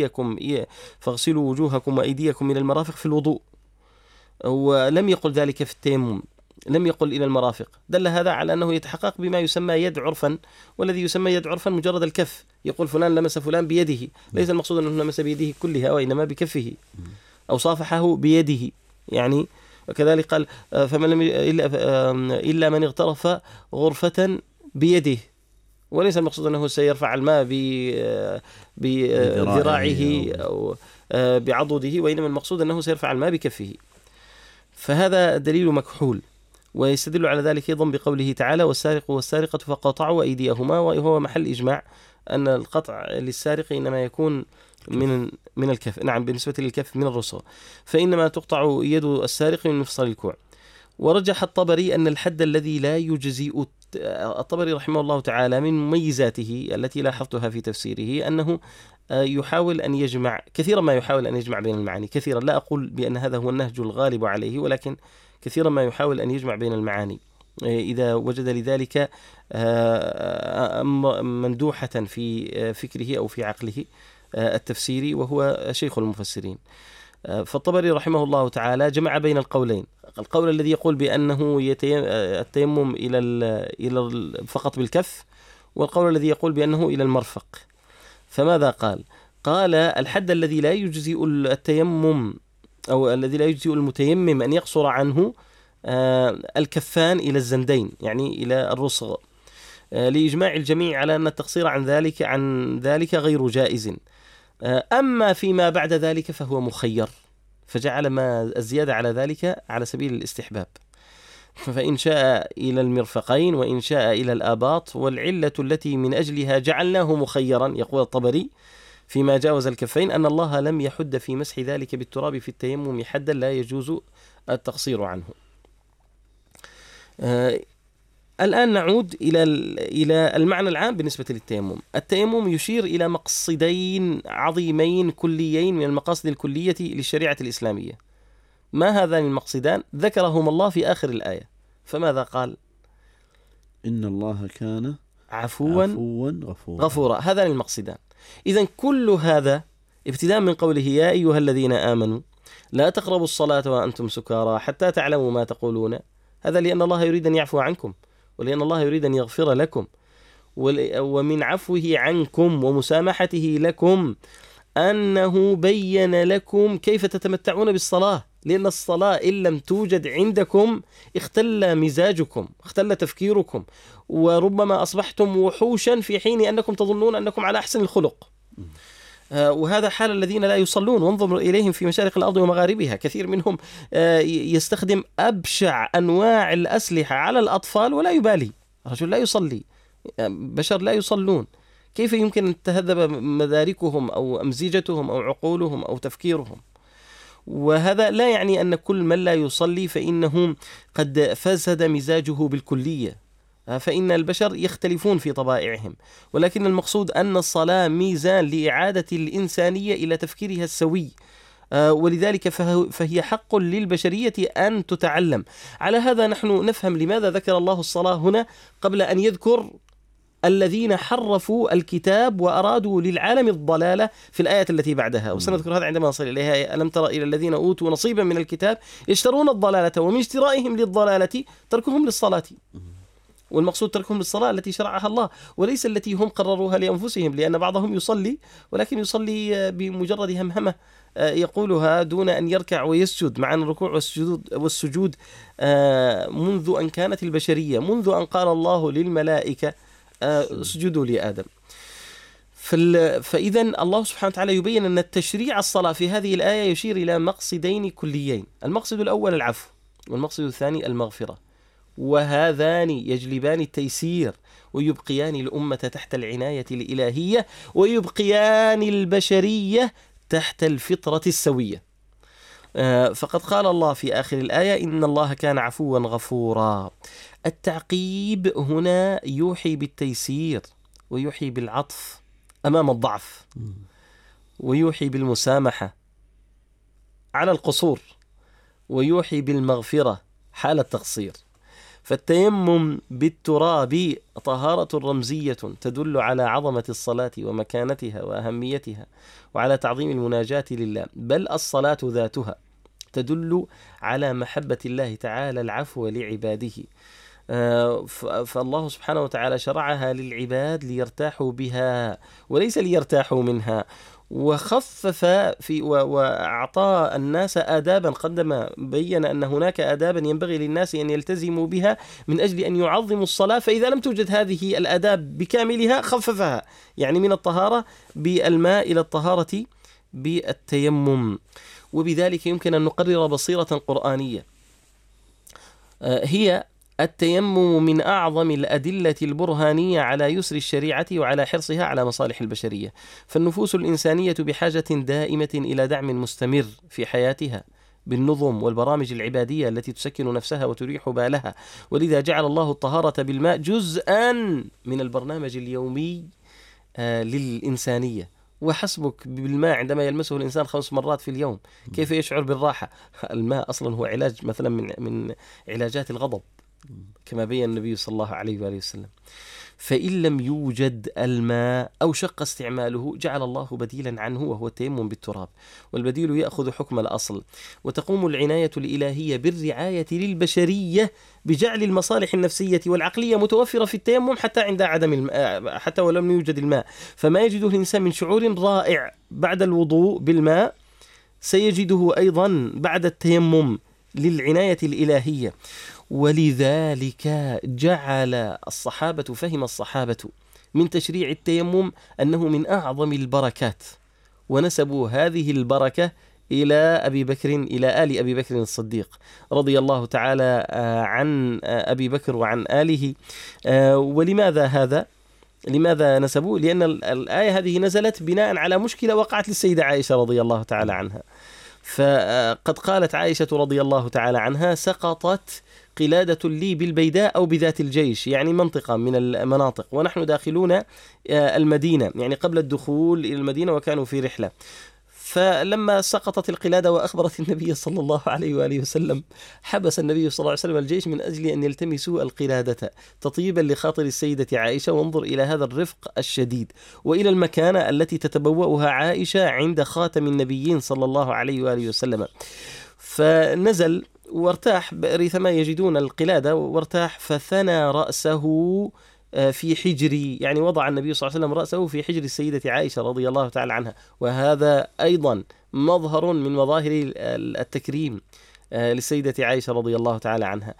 وأيديكم إلى المرافق في الوضوء، ولم يقل ذلك في التيمم، لم يقل إلى المرافق. دل هذا على أنه يتحقق بما يسمى يد عرفا، والذي يسمى يد عرفا مجرد الكف. يقول فلان لمس فلان بيده، ليس المقصود أنه لمس بيده كلها، وإنما بكفه، أو صافحه بيده يعني. وكذلك قال: فمن لم إلا من اغترف غرفة بيده، وليس المقصود أنه سيرفع الماء بذراعه أو بعضده، وإنما المقصود أنه سيرفع الماء بكفه. فهذا دليل مكحول. ويستدل على ذلك أيضا بقوله تعالى: والسارق والسارقة فقطعوا أيديهما، وهو محل إجماع أن القطع للسارق إنما يكون من الكف. نعم، بالنسبة للكف من الرسغ، فإنما تقطع يد السارق من مفصل الكوع. ورجح الطبري أن الحد الذي لا يجزئ، الطبري رحمه الله تعالى من مميزاته التي لاحظتها في تفسيره أنه يحاول أن يجمع كثيرا ما يحاول أن يجمع بين المعاني كثيرا. لا أقول بأن هذا هو النهج الغالب عليه، ولكن كثيرا ما يحاول أن يجمع بين المعاني إذا وجد لذلك مندوحة في فكره أو في عقله التفسيري، وهو شيخ المفسرين. فالطبري رحمه الله تعالى جمع بين القولين، القول الذي يقول بأنه التيمم إلى فقط بالكف، والقول الذي يقول بأنه إلى المرفق. فماذا قال؟ قال الحد الذي لا يجزئ التيمم أو الذي لا يجزئ المتيمم أن يقصر عنه الكفان إلى الزندين، يعني إلى الرسغ، لإجماع الجميع على أن التقصير عن ذلك غير جائز. أما فيما بعد ذلك فهو مخير، فجعل ما الزيادة على ذلك على سبيل الاستحباب، فإن شاء إلى المرفقين وإن شاء إلى الآباط. والعلة التي من أجلها جعلناه مخيرا، يقول الطبري فيما جاوز الكفين، أن الله لم يحد في مسح ذلك بالتراب في التيمم حدا لا يجوز التقصير عنه. الآن نعود إلى المعنى العام بالنسبة للتيمم. التيمم يشير إلى مقصدين عظيمين كليين من المقاصد الكلية للشريعة الإسلامية. ما هذان المقصدان؟ ذكرهم الله في آخر الآية، فماذا قال؟ إن الله كان عفوا غفورا. هذان المقصدان. إذن كل هذا ابتداء من قوله يا أيها الذين آمنوا لا تقربوا الصلاة وأنتم سكارى حتى تعلموا ما تقولون، هذا لأن الله يريد أن يعفو عنكم، ولأن الله يريد أن يغفر لكم، ومن عفوه عنكم ومسامحته لكم أنه بين لكم كيف تتمتعون بالصلاة، لأن الصلاة إن لم توجد عندكم اختل مزاجكم، اختل تفكيركم، وربما أصبحتم وحوشا في حين أنكم تظنون أنكم على أحسن الخلق. وهذا حال الذين لا يصلون، وانظر إليهم في مشارق الأرض ومغاربها، كثير منهم يستخدم أبشع أنواع الأسلحة على الأطفال ولا يبالي. رجل لا يصلي، بشر لا يصلون، كيف يمكن أن تهذب مداركهم أو أمزجتهم أو عقولهم أو تفكيرهم؟ وهذا لا يعني أن كل من لا يصلي فإنه قد فسد مزاجه بالكلية، فإن البشر يختلفون في طبائعهم، ولكن المقصود أن الصلاة ميزان لإعادة الإنسانية إلى تفكيرها السوي، ولذلك فهي حق للبشرية أن تتعلم. على هذا نحن نفهم لماذا ذكر الله الصلاة هنا قبل أن يذكر الذين حرفوا الكتاب وأرادوا للعالم الضلالة في الآية التي بعدها، وسنذكر هذا عندما نصل إليها. ألم تر إلى الذين أوتوا نصيبا من الكتاب يشترون الضلالة ومن اشترائهم للضلالة تركهم للصلاة، والمقصود تركهم للصلاة التي شرعها الله وليس التي هم قرروها لأنفسهم، لأن بعضهم يصلي ولكن يصلي بمجرد همهمة يقولها دون أن يركع ويسجد، مع الركوع والسجود منذ أن كانت البشرية، منذ أن قال الله للملائكة اسجدوا لآدم. فإذا الله سبحانه وتعالى يبين أن التشريع الصلاة في هذه الآية يشير إلى مقصدين كليين، المقصد الأول العفو، والمقصد الثاني المغفرة، وهذان يجلبان التيسير ويبقيان الأمة تحت العناية الإلهية ويبقيان البشرية تحت الفطرة السوية. فقد قال الله في آخر الآية إن الله كان عفوا غفورا. التعقيب هنا يوحي بالتيسير ويوحي بالعطف أمام الضعف، ويوحي بالمسامحة على القصور، ويوحي بالمغفرة حال التقصير. فالتيمم بالتراب طهارة رمزية تدل على عظمة الصلاة ومكانتها وأهميتها وعلى تعظيم المناجاة لله، بل الصلاة ذاتها تدل على محبة الله تعالى العفو لعباده، فالله سبحانه وتعالى شرعها للعباد ليرتاحوا بها وليس ليرتاحوا منها، وخفف وأعطى الناس آدابا، قدم بين أن هناك آدابا ينبغي للناس أن يلتزموا بها من أجل أن يعظموا الصلاة، فإذا لم توجد هذه الآداب بكاملها خففها، يعني من الطهارة بالماء إلى الطهارة بالتيمم. وبذلك يمكن أن نقرر بصيرة قرآنية، هي التيمم من أعظم الأدلة البرهانية على يسر الشريعة وعلى حرصها على مصالح البشرية، فالنفوس الإنسانية بحاجة دائمة إلى دعم مستمر في حياتها بالنظم والبرامج العبادية التي تسكن نفسها وتريح بالها، ولذا جعل الله الطهارة بالماء جزءا من البرنامج اليومي للإنسانية. وحسبك بالماء عندما يلمسه الإنسان 5 مرات في اليوم كيف يشعر بالراحة. الماء أصلا هو علاج مثلا من علاجات الغضب كما بين النبي صلى الله عليه وآله وسلم. فإن لم يوجد الماء أو شق استعماله جعل الله بديلا عنه وهو التيمم بالتراب، والبديل يأخذ حكم الأصل. وتقوم العناية الإلهية بالرعاية للبشرية بجعل المصالح النفسية والعقلية متوفرة في التيمم حتى عند عدم الماء، حتى ولم يوجد الماء. فما يجده الإنسان من شعور رائع بعد الوضوء بالماء سيجده أيضا بعد التيمم للعناية الإلهية. ولذلك جعل الصحابة، فهم الصحابة من تشريع التيمم أنه من أعظم البركات، ونسبوا هذه البركة إلى أبي بكر، إلى آل أبي بكر الصديق رضي الله تعالى عن أبي بكر وعن آله. ولماذا هذا؟ لماذا نسبوا؟ لأن الآية هذه نزلت بناء على مشكلة وقعت للسيدة عائشة رضي الله تعالى عنها. فقد قالت عائشة رضي الله تعالى عنها: سقطت قلادة لي بالبيداء أو بذات الجيش، يعني منطقة من المناطق، ونحن داخلون المدينة، يعني قبل الدخول إلى المدينة وكانوا في رحلة. فلما سقطت القلادة وأخبرت النبي صلى الله عليه وآله وسلم، حبس النبي صلى الله عليه وسلم الجيش من أجل أن يلتمسوا القلادة تطيبا لخاطر السيدة عائشة. وانظر إلى هذا الرفق الشديد، وإلى المكانة التي تتبوأها عائشة عند خاتم النبيين صلى الله عليه وآله وسلم. فنزل وارتاح ريثما يجدون القلادة، وارتاح فثنى رأسه في حجري، يعني وضع النبي صلى الله عليه وسلم رأسه في حجر السيدة عائشة رضي الله تعالى عنها. وهذا أيضا مظهر من مظاهر التكريم للسيدة عائشة رضي الله تعالى عنها.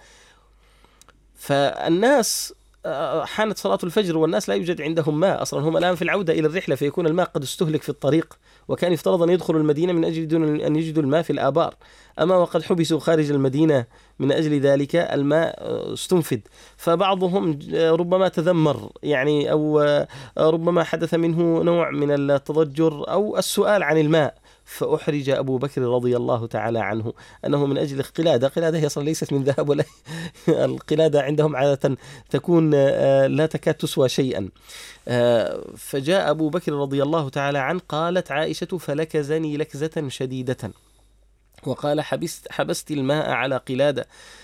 فالناس حانت صلاة الفجر والناس لا يوجد عندهم ماء، أصلا هم الآن في العودة إلى الرحلة، فيكون الماء قد استهلك في الطريق، وكان يفترض أن يدخلوا المدينة من أجل دون أن يجدوا الماء في الآبار، أما وقد حبسوا خارج المدينة من أجل ذلك الماء استنفد. فبعضهم ربما تذمر، يعني أو ربما حدث منه نوع من التضجر أو السؤال عن الماء، فأحرج أبو بكر رضي الله تعالى عنه أنه من أجل قلادة هي أصلا ليست من ذهب، ولا القلادة عندهم عادة تكون لا تكاد تسوى شيئا. فجاء أبو بكر رضي الله تعالى عنه، قالت عائشة: فلكزني لكزة شديدة، وقال: حبست الماء على قلادة،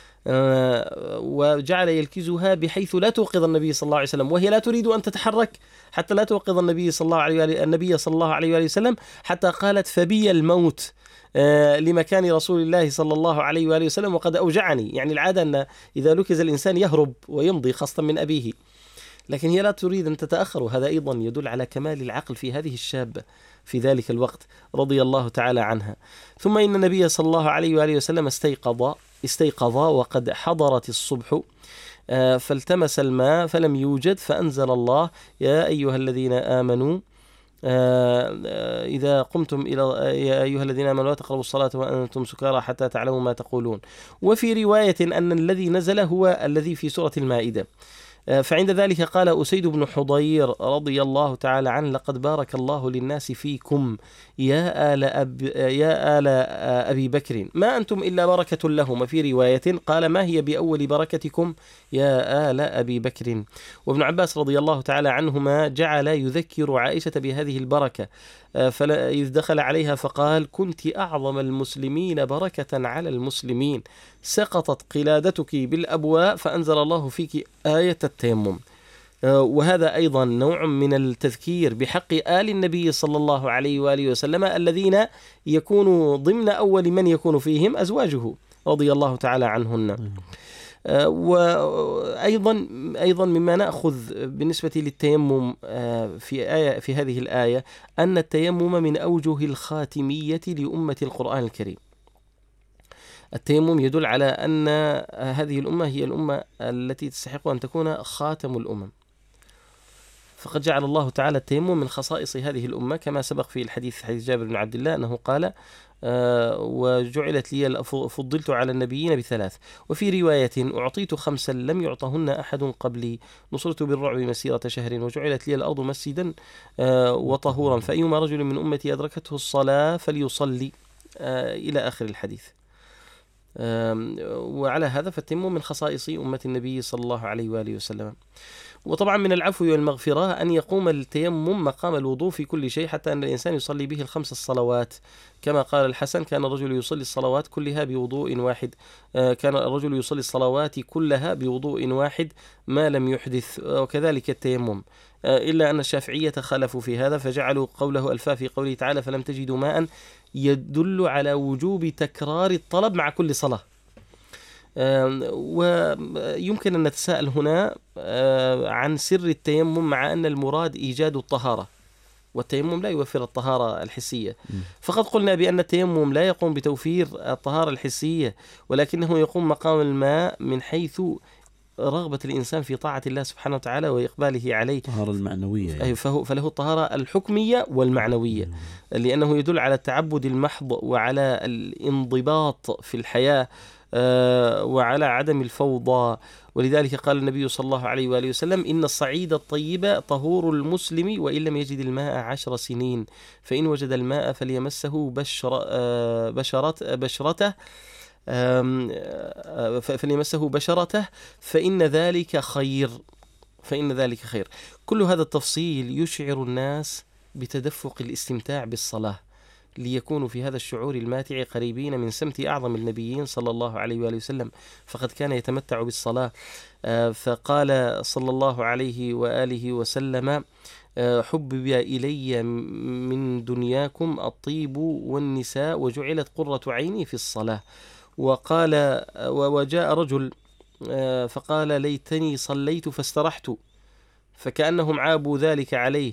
وجعل يلكزها بحيث لا توقظ النبي صلى الله عليه وسلم، وهي لا تريد أن تتحرك حتى لا توقظ النبي صلى الله عليه وآله وسلم، حتى قالت: فبي الموت لمكان رسول الله صلى الله عليه وآله وسلم وقد أوجعني. يعني العادة أن إذا لكز الإنسان يهرب ويمضي، خاصة من أبيه، لكن هي لا تريد أن تتأخر. وهذا أيضا يدل على كمال العقل في هذه الشابة في ذلك الوقت رضي الله تعالى عنها. ثم إن النبي صلى الله عليه وآله وسلم استيقظ وقد حضرت الصبح، فالتمس الماء فلم يوجد، فأنزل الله: يا أيها الذين آمنوا إذا قمتم إلى يا أيها الذين آمنوا لا تقربوا الصلاة وأنتم سكارى حتى تعلموا ما تقولون. وفي رواية أن الذي نزل هو الذي في سورة المائدة. فعند ذلك قال أسيد بن حضير رضي الله تعالى عنه: لقد بارك الله للناس فيكم يا آل أبي بكر، ما أنتم إلا بركة لهم. وفي رواية قال: ما هي بأول بركتكم يا آل أبي بكر. وابن عباس رضي الله تعالى عنهما جعل يذكر عائشة بهذه البركة، إذ دخل عليها فقال: كنت أعظم المسلمين بركة على المسلمين، سقطت قلادتك بالأبواء فأنزل الله فيك آية التيمم. وهذا أيضا نوع من التذكير بحق آل النبي صلى الله عليه وآله وسلم، الذين يكون ضمن أول من يكون فيهم أزواجه رضي الله تعالى عنهن. وأيضا مما نأخذ بالنسبة للتيمم في هذه الآية أن التيمم من أوجه الخاتمية لأمة القرآن الكريم. التيمم يدل على أن هذه الأمة هي الأمة التي تستحق أن تكون خاتم الأمم. فقد جعل الله تعالى التيمم من خصائص هذه الأمة، كما سبق في الحديث حديث جابر بن عبد الله أنه قال وجعلت لي فضلت على النبيين ب3، وفي رواية أعطيت 5 لم يعطهن أحد قبلي، نصرت بالرعب مسيرة شهر، وجعلت لي الأرض مسجدا وطهورا، فأيما رجل من أمتي أدركته الصلاة فليصلي، إلى آخر الحديث. وعلى هذا فالتيمم من خصائص أمة النبي صلى الله عليه وآله وسلم. وطبعا من العفو والمغفرة أن يقوم التيمم مقام الوضوء في كل شيء، حتى أن الإنسان يصلي به ال5 الصلوات، كما قال الحسن كان الرجل يصلي الصلوات كلها بوضوء واحد، كان الرجل يصلي الصلوات كلها بوضوء واحد ما لم يحدث، وكذلك التيمم، إلا أن الشافعية خالفوا في هذا فجعلوا قوله ألفا في قوله تعالى فلم تجدوا ماء يدل على وجوب تكرار الطلب مع كل صلاة. ويمكن أن نتساءل هنا عن سر التيمم، مع أن المراد إيجاد الطهارة، والتيمم لا يوفر الطهارة الحسية، فقد قلنا بأن التيمم لا يقوم بتوفير الطهارة الحسية، ولكنه يقوم مقام الماء من حيث رغبة الإنسان في طاعة الله سبحانه وتعالى وإقباله عليه، الطهارة المعنوية يعني. فله الطهارة الحكمية والمعنوية، لأنه يدل على التعبد المحض وعلى الانضباط في الحياة وعلى عدم الفوضى. ولذلك قال النبي صلى الله عليه وآله وسلم إن الصعيد الطيب طهور المسلم وإن لم يجد الماء 10 سنين، فإن وجد الماء فليمسه بشرته فليمسه بشرته فإن ذلك خير. كل هذا التفصيل يشعر الناس بتدفق الاستمتاع بالصلاة، ليكونوا في هذا الشعور الماتع قريبين من سمت أعظم النبيين صلى الله عليه وآله وسلم، فقد كان يتمتع بالصلاة. فقال صلى الله عليه وآله وسلم حبب إلي من دنياكم الطيب والنساء وجعلت قرة عيني في الصلاة. وقال وجاء رجل فقال ليتني صليت فاسترحت، فكأنهم عابوا ذلك عليه،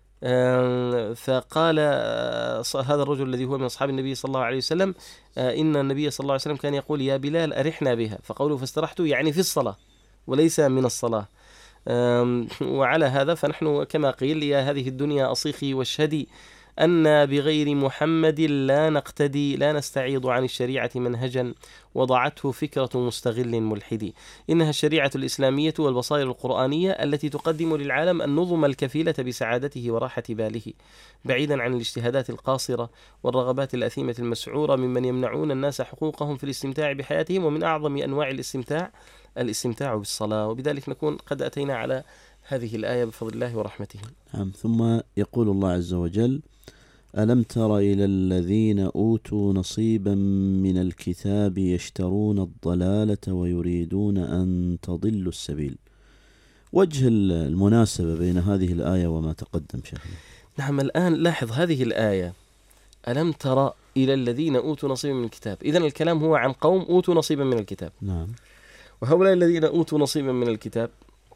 فقال هذا الرجل الذي هو من أصحاب النبي صلى الله عليه وسلم إن النبي صلى الله عليه وسلم كان يقول يا بلال أرحنا بها، فقوله فاسترحت يعني في الصلاة وليس من الصلاة. وعلى هذا فنحن كما قيل يا هذه الدنيا أصيخي واشهدي أن بغير محمد لا نقتدي، لا نستعيض عن الشريعة منهجا وضعته فكرة مستغل ملحد. إنها الشريعة الإسلامية والبصائر القرآنية التي تقدم للعالم النظم الكفيلة بسعادته وراحة باله، بعيدا عن الاجتهادات القاصرة والرغبات الأثيمة المسعورة ممن يمنعون الناس حقوقهم في الاستمتاع بحياتهم. ومن أعظم أنواع الاستمتاع بالصلاة. وبذلك نكون قد أتينا على هذه الآية بفضل الله ورحمته. ثم يقول الله عز وجل ألم تر إلى الذين أوتوا نصيبا من الكتاب يشترون الضلالة ويريدون أن تضلوا السبيل. وجه المناسبة بين هذه الآية وما تقدم شيخنا. نعم، الآن لاحظ هذه الآية ألم تر إلى الذين أوتوا نصيبا من الكتاب، إذن الكلام هو عن قوم أوتوا نصيبا من الكتاب. نعم. وهؤلاء الذين أوتوا نصيبا من الكتاب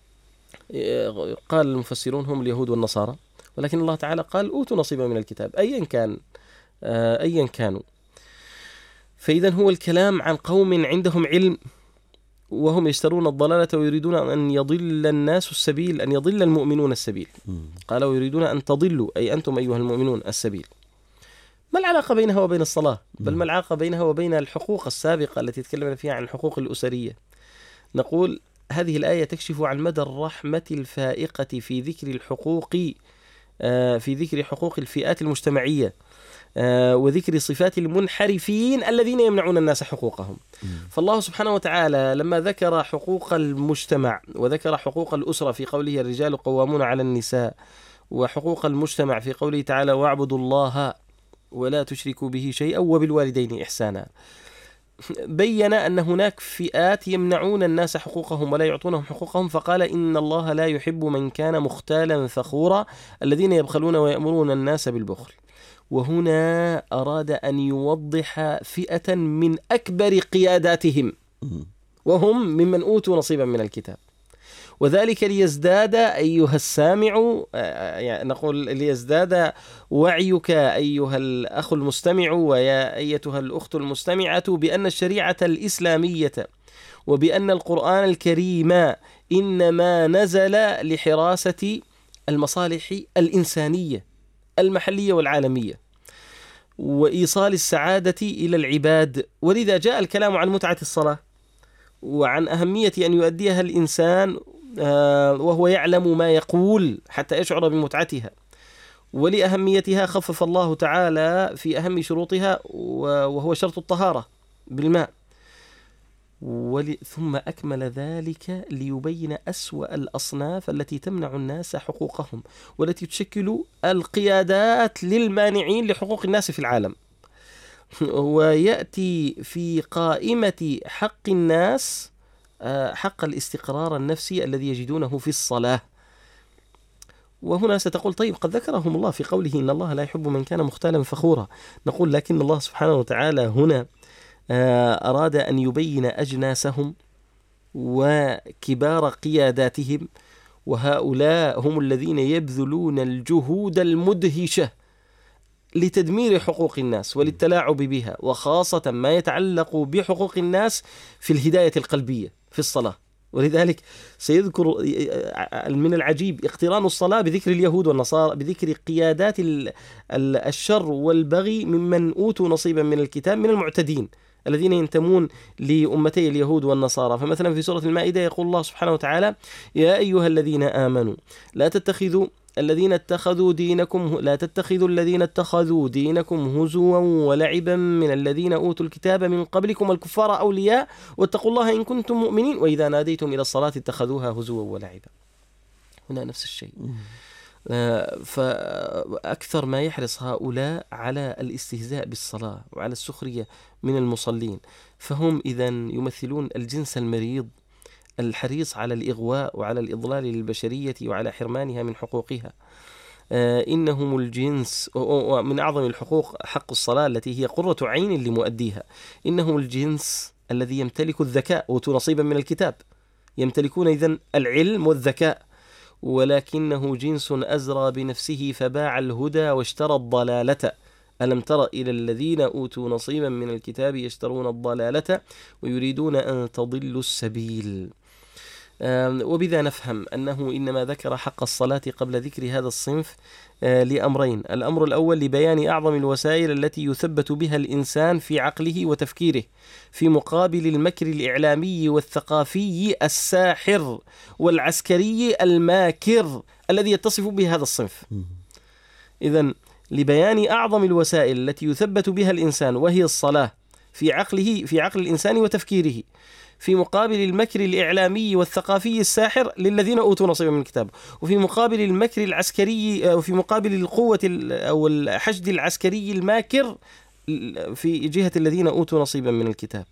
قال المفسرون هم اليهود والنصارى، ولكن الله تعالى قال أوتوا نصيبا من الكتاب أيا كانوا. فإذا هو الكلام عن قوم عندهم علم وهم يشترون الضلالة ويريدون أن يضل الناس السبيل، أن يضل المؤمنون السبيل. قال ويريدون أن تضلوا أي أنتم أيها المؤمنون السبيل. ما العلاقة بينها وبين الصلاة؟ بل ما العلاقة بينها وبين الحقوق السابقة التي تكلمنا فيها عن الحقوق الأسرية؟ نقول هذه الآية تكشف عن مدى الرحمة الفائقة في ذكر الحقوق، في ذكر حقوق الفئات المجتمعية وذكر صفات المنحرفين الذين يمنعون الناس حقوقهم. فالله سبحانه وتعالى لما ذكر حقوق المجتمع وذكر حقوق الأسرة في قوله الرجال قوامون على النساء، وحقوق المجتمع في قوله تعالى واعبدوا الله ولا تشركوا به شيئا وبالوالدين إحسانا، بين أن هناك فئات يمنعون الناس حقوقهم ولا يعطونهم حقوقهم، فقال إن الله لا يحب من كان مختالا فخورا الذين يبخلون ويأمرون الناس بالبخل. وهنا أراد أن يوضح فئة من أكبر قياداتهم وهم ممن أوتوا نصيبا من الكتاب، وذلك ليزداد أيها السامع، يعني نقول ليزداد وعيك أيها الأخ المستمع ويا أيتها الأخت المستمعة بأن الشريعة الإسلامية وبأن القرآن الكريم إنما نزل لحراسة المصالح الإنسانية المحلية والعالمية، وإيصال السعادة إلى العباد. ولذا جاء الكلام عن متعة الصلاة وعن أهمية أن يؤديها الإنسان وهو يعلم ما يقول حتى يشعر بمتعتها. ولأهميتها خفف الله تعالى في أهم شروطها وهو شرط الطهارة بالماء، ثم أكمل ذلك ليبين أسوأ الأصناف التي تمنع الناس حقوقهم والتي تشكل القيادات للمانعين لحقوق الناس في العالم. ويأتي في قائمة حق الناس حق الاستقرار النفسي الذي يجدونه في الصلاة. وهنا ستقول طيب قد ذكرهم الله في قوله إن الله لا يحب من كان مختالا فخورا. نقول لكن الله سبحانه وتعالى هنا أراد أن يبين أجناسهم وكبار قياداتهم، وهؤلاء هم الذين يبذلون الجهود المدهشة لتدمير حقوق الناس وللتلاعب بها، وخاصة ما يتعلق بحقوق الناس في الهداية القلبية في الصلاة. ولذلك سيذكر من العجيب اقتران الصلاة بذكر اليهود والنصارى، بذكر قيادات الشر والبغي ممن أوتوا نصيبا من الكتاب من المعتدين الذين ينتمون لأمتي اليهود والنصارى. فمثلا في سورة المائدة يقول الله سبحانه وتعالى يا أيها الذين آمنوا لا تتخذوا الذين اتخذوا دينكم هزوا ولعبا من الذين أوتوا الكتاب من قبلكم الكفار أولياء واتقوا الله إن كنتم مؤمنين وإذا ناديتم إلى الصلاة اتخذوها هزوا ولعبا. هنا نفس الشيء. فأكثر ما يحرص هؤلاء على الاستهزاء بالصلاة وعلى السخرية من المصلين، فهم إذن يمثلون الجنس المريض الحريص على الإغواء وعلى الإضلال للبشرية وعلى حرمانها من حقوقها. إنهم الجنس، ومن أعظم الحقوق حق الصلاة التي هي قرة عين لمؤديها. إنهم الجنس الذي يمتلك الذكاء، أوتوا نصيبا من الكتاب، يمتلكون إذن العلم والذكاء، ولكنه جنس أزرى بنفسه فباع الهدى واشترى الضلالة. ألم تر إلى الذين أوتوا نصيبا من الكتاب يشترون الضلالة ويريدون أن تضلوا السبيل. وبذا نفهم أنه إنما ذكر حق الصلاة قبل ذكر هذا الصنف لأمرين. الأمر الأول لبيان أعظم الوسائل التي يثبت بها الإنسان في عقله وتفكيره في مقابل المكر الإعلامي والثقافي الساحر والعسكري الماكر الذي يتصف به هذا الصنف. إذن لبيان أعظم الوسائل التي يثبت بها الإنسان وهي الصلاة في عقل الإنسان وتفكيره في مقابل المكر الإعلامي والثقافي الساحر للذين أوتوا نصيبا من الكتاب، وفي مقابل المكر العسكري وفي مقابل القوة أو الحشد العسكري الماكر في جهة الذين أوتوا نصيبا من الكتاب.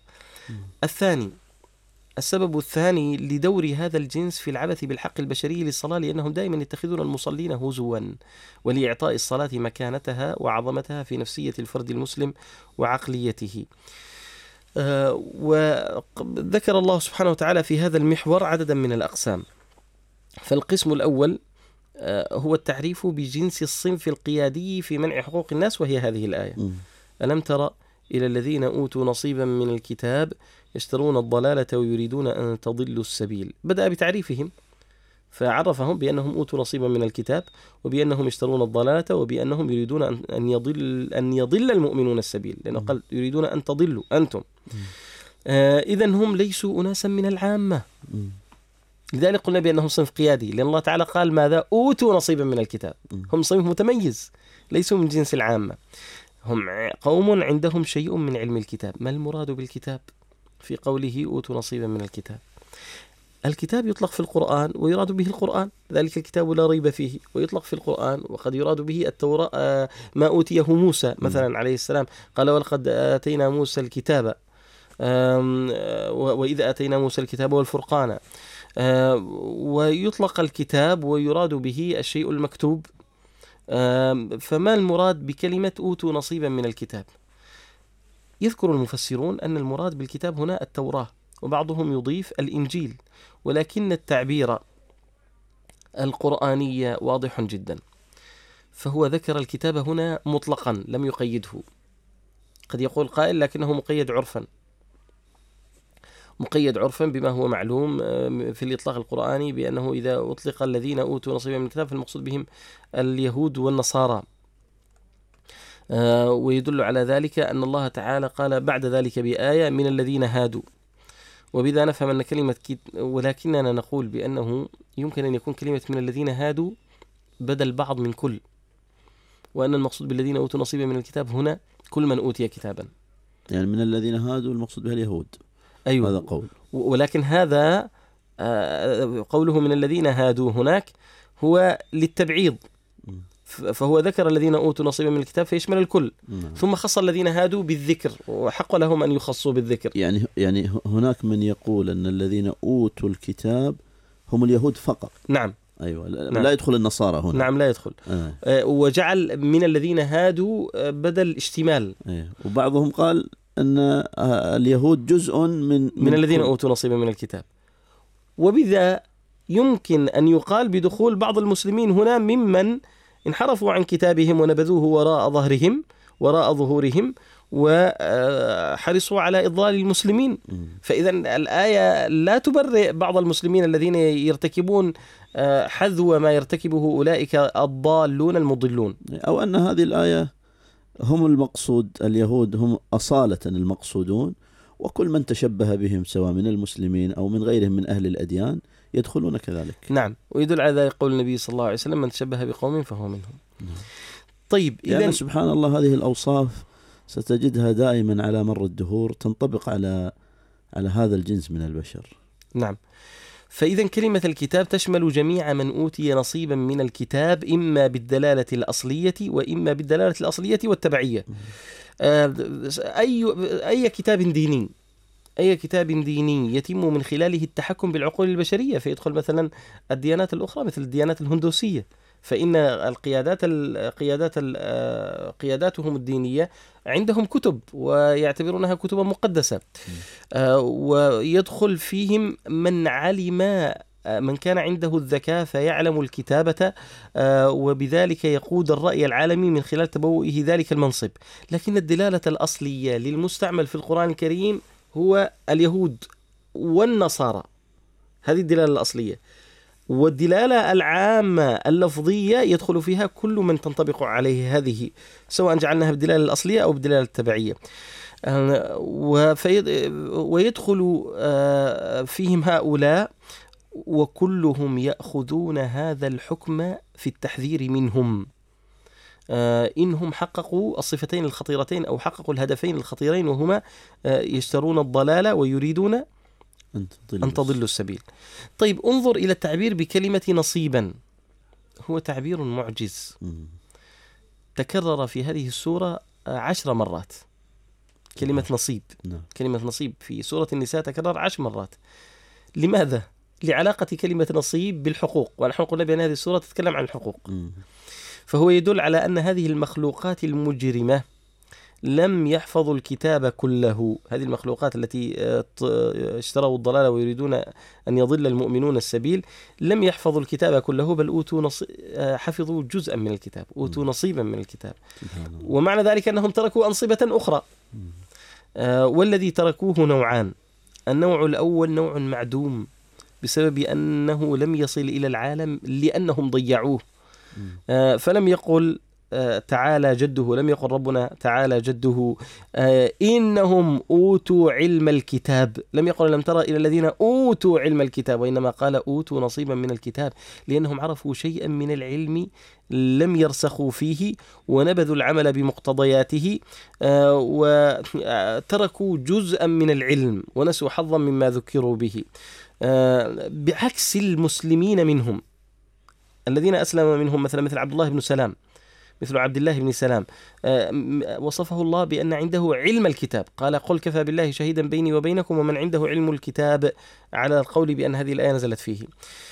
السبب الثاني لدور هذا الجنس في العبث بالحق البشري للصلاة لأنهم دائما يتخذون المصلين هزوا ولإعطاء الصلاة مكانتها وعظمتها في نفسية الفرد المسلم وعقليته. وذكر الله سبحانه وتعالى في هذا المحور عددا من الأقسام. فالقسم الأول هو التعريف بجنس الصنف القيادي في منع حقوق الناس، وهي هذه الآية ألم تر إلى الذين أوتوا نصيبا من الكتاب يشترون الضلالة ويريدون أن تضلوا السبيل. بدأ بتعريفهم فعرفهم بأنهم أوتوا نصيبا من الكتاب وبأنهم يشترون الضلالة وبأنهم يريدون أن يضل المؤمنون السبيل، لأنه قال يريدون أن تضلوا أنتم. إذن هم ليسوا أناسا من العامة، لذلك قلنا بأنهم صنف قيادي، لأن الله تعالى قال ماذا؟ أوتوا نصيبا من الكتاب. هم صنف متميز ليسوا من جنس العامة، هم قوم عندهم شيء من علم الكتاب. ما المراد بالكتاب في قوله أوتوا نصيبا من الكتاب؟ الكتاب يطلق في القرآن ويراد به القرآن، ذلك الكتاب لا ريب فيه، ويطلق في القرآن وقد يراد به التوراة ما أوتيه موسى مثلا عليه السلام، قال ولقد آتينا موسى الكتاب وإذا آتينا موسى الكتاب والفرقان. ويطلق الكتاب ويراد به الشيء المكتوب. فما المراد بكلمة أوتوا نصيبا من الكتاب؟ يذكر المفسرون أن المراد بالكتاب هنا التوراة، وبعضهم يضيف الإنجيل، ولكن التعبير القرآني واضح جدا، فهو ذكر الكتاب هنا مطلقا لم يقيده. قد يقول قائل لكنه مقيد عرفا، مقيد عرفا بما هو معلوم في الإطلاق القرآني، بأنه إذا أطلق الذين أوتوا نصيبا من الكتاب فالمقصود بهم اليهود والنصارى. ويدل على ذلك أن الله تعالى قال بعد ذلك بآية من الذين هادوا، وبذا نفهم أن كلمة ولكننا نقول بأنه يمكن أن يكون كلمة من الذين هادوا بدل بعض من كل، وأن المقصود بالذين أوتوا نصيبا من الكتاب هنا كل من أوتي كتابا، يعني من الذين هادوا المقصود بها اليهود. أيوة. هذا قول، ولكن هذا قوله من الذين هادوا هناك هو للتبعيض، فهو ذكر الذين أوتوا نصيبا من الكتاب فيشمل الكل، ثم خص الذين هادوا بالذكر وحق لهم أن يخصوا بالذكر. يعني هناك من يقول أن الذين أوتوا الكتاب هم اليهود فقط. نعم. أيوة. نعم. لا يدخل النصارى هنا. نعم لا يدخل. وجعل من الذين هادوا بدل اشتمال. وبعضهم قال أن اليهود جزء من الذين أوتوا نصيبا من الكتاب، وبذا يمكن أن يقال بدخول بعض المسلمين هنا ممن انحرفوا عن كتابهم ونبذوه وراء ظهورهم وحرصوا على إضلال المسلمين. فإذا الآية لا تبرئ بعض المسلمين الذين يرتكبون حذو ما يرتكبه أولئك الضالون المضلون، أو أن هذه الآية هم المقصود، اليهود هم أصالة المقصودون، وكل من تشبه بهم سواء من المسلمين أو من غيرهم من أهل الأديان يدخلون كذلك. نعم. ويدل على ذلك قول النبي صلى الله عليه وسلم من تشبه بقوم فهو منهم. طيب يعني سبحان الله هذه الأوصاف ستجدها دائما على مر الدهور تنطبق على هذا الجنس من البشر. نعم. فإذا كلمة الكتاب تشمل جميع من أوتي نصيبا من الكتاب، إما بالدلالة الأصلية وإما بالدلالة الأصلية والتبعية. أي كتاب ديني يتم من خلاله التحكم بالعقول البشرية، فيدخل مثلا الديانات الأخرى مثل الديانات الهندوسية، فإن قياداتهم الدينية عندهم كتب ويعتبرونها كتبا مقدسة، ويدخل فيهم من كان عنده الذكاء فيعلم الكتابة، وبذلك يقود الرأي العالمي من خلال تبوئه ذلك المنصب. لكن الدلالة الأصلية للمستعمل في القرآن الكريم هو اليهود والنصارى، هذه الدلالة الأصلية. والدلالة العامة اللفظية يدخل فيها كل من تنطبق عليه هذه، سواء جعلناها بالدلالة الأصلية أو بالدلالة التبعية. ويدخل فيهم هؤلاء وكلهم يأخذون هذا الحكم في التحذير منهم إنهم حققوا الصفتين الخطيرتين أو حققوا الهدفين الخطيرين، وهما يشترون الضلالة ويريدون أن تضلوا السبيل. طيب انظر إلى التعبير بكلمة نصيبا، هو تعبير معجز تكرر في هذه السورة 10 مرات. كلمة نصيب، كلمة نصيب في سورة النساء تكرر 10 مرات. لماذا؟ لعلاقة كلمة نصيب بالحقوق، ونحن قلنا بأن هذه السورة تتكلم عن الحقوق. فهو يدل على أن هذه المخلوقات المجرمة لم يحفظوا الكتاب كله. هذه المخلوقات التي اشتروا الضلالة ويريدون أن يضل المؤمنون السبيل لم يحفظوا الكتاب كله، بل حفظوا جزءا من الكتاب، أوتوا نصيبا من الكتاب. ومعنى ذلك أنهم تركوا أنصبة أخرى، والذي تركوه نوعان. النوع الأول نوع معدوم بسبب أنه لم يصل إلى العالم لأنهم ضيعوه، فلم يقل تعالى جده، لم يقل ربنا تعالى جده إنهم أوتوا علم الكتاب، لم يقل لم ترى إلى الذين أوتوا علم الكتاب، وإنما قال أوتوا نصيبا من الكتاب، لأنهم عرفوا شيئا من العلم لم يرسخوا فيه ونبذوا العمل بمقتضياته، وتركوا جزءا من العلم ونسوا حظا مما ذكروا به، بعكس المسلمين منهم الذين أسلم منهم مثل عبد الله بن سلام، مثل عبد الله بن سلام، وصفه الله بأن عنده علم الكتاب، قال قل كفى بالله شهيدا بيني وبينكم ومن عنده علم الكتاب، على القول بأن هذه الآية نزلت فيه.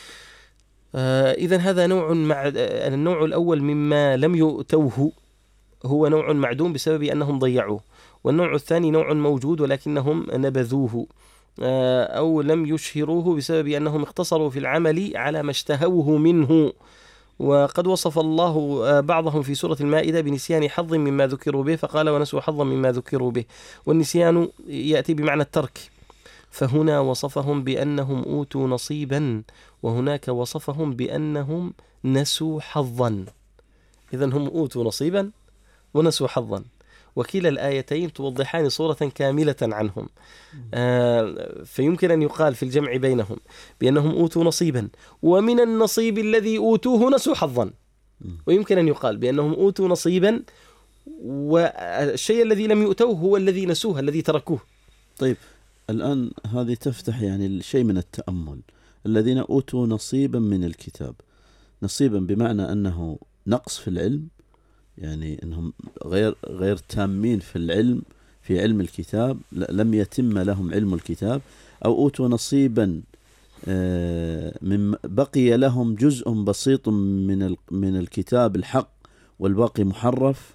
إذن هذا النوع الأول مما لم يؤتوه هو نوع معدوم بسبب أنهم ضيعوه، والنوع الثاني نوع موجود ولكنهم نبذوه أو لم يشهروه بسبب أنهم اقتصروا في العمل على ما اشتهوه منه. وقد وصف الله بعضهم في سورة المائدة بنسيان حظ مما ذكروا به، فقال ونسوا حظا مما ذكروا به، والنسيان يأتي بمعنى الترك، فهنا وصفهم بأنهم أوتوا نصيبا، وهناك وصفهم بأنهم نسوا حظا. إذن هم أوتوا نصيبا ونسوا حظا، وكلا الآيتين توضحان صورة كاملة عنهم. فيمكن أن يقال في الجمع بينهم بأنهم أوتوا نصيبا، ومن النصيب الذي أوتوه نسوا حظا، ويمكن أن يقال بأنهم أوتوا نصيبا والشيء الذي لم يؤتوه هو الذي نسوه، الذي تركوه. طيب الآن هذه تفتح يعني الشيء من التأمل. الذين أوتوا نصيبا من الكتاب، نصيبا بمعنى أنه نقص في العلم، يعني أنهم غير تامين في العلم، في علم الكتاب، لم يتم لهم علم الكتاب، أو أوتوا نصيبا من بقي لهم جزء بسيط من الكتاب الحق والباقي محرف.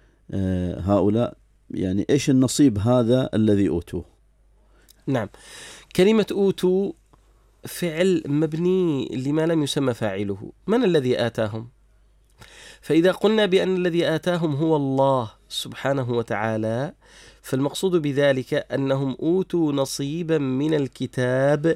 هؤلاء يعني إيش النصيب هذا الذي أوتوه؟ نعم، كلمة أوتوا فعل مبني لما لم يسمى فاعله. من الذي آتاهم؟ فإذا قلنا بأن الذي آتاهم هو الله سبحانه وتعالى، فالمقصود بذلك أنهم أوتوا نصيبا من الكتاب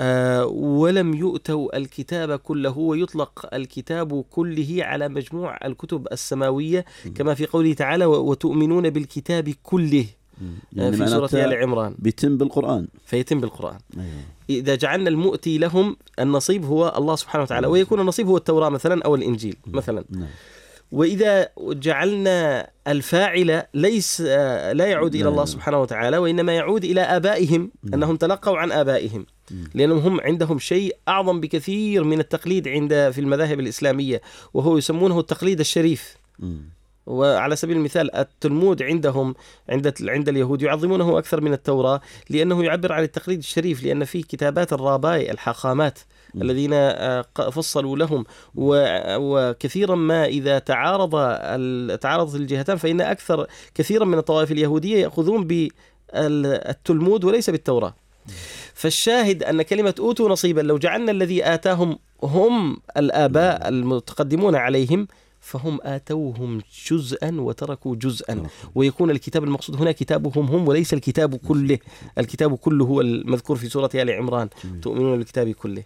ولم يؤتوا الكتاب كله، ويطلق الكتاب كله على مجموع الكتب السماوية كما في قوله تعالى وتؤمنون بالكتاب كله يعني في سورة آل عمران، بيتم بالقرآن، فيتم بالقرآن. أيوة. إذا جعلنا المؤتي لهم النصيب هو الله سبحانه وتعالى، ويكون النصيب هو التوراة مثلا أو الإنجيل مثلا. وإذا جعلنا الفاعل لا يعود إلى الله سبحانه وتعالى، وإنما يعود إلى آبائهم، أنهم تلقوا عن آبائهم، لأنهم هم عندهم شيء أعظم بكثير من التقليد في المذاهب الإسلامية، وهو يسمونه التقليد الشريف. وعلى سبيل المثال التلمود عندهم عند اليهود يعظمونه أكثر من التوراة، لأنه يعبر عن التقليد الشريف، لأن فيه كتابات الراباي الحاخامات الذين فصلوا لهم، وكثيرا ما إذا تعارضت الجهتان فإن كثيرا من الطوائف اليهودية يأخذون بالتلمود وليس بالتوراة. فالشاهد أن كلمة أوتوا نصيبا لو جعلنا الذي آتاهم هم الآباء المتقدمون عليهم، فهم آتوهم جزءا وتركوا جزءا، ويكون الكتاب المقصود هنا كتابهم هم وليس الكتاب كله. الكتاب كله هو المذكور في سورة آل عمران، تؤمنون بالكتاب كله.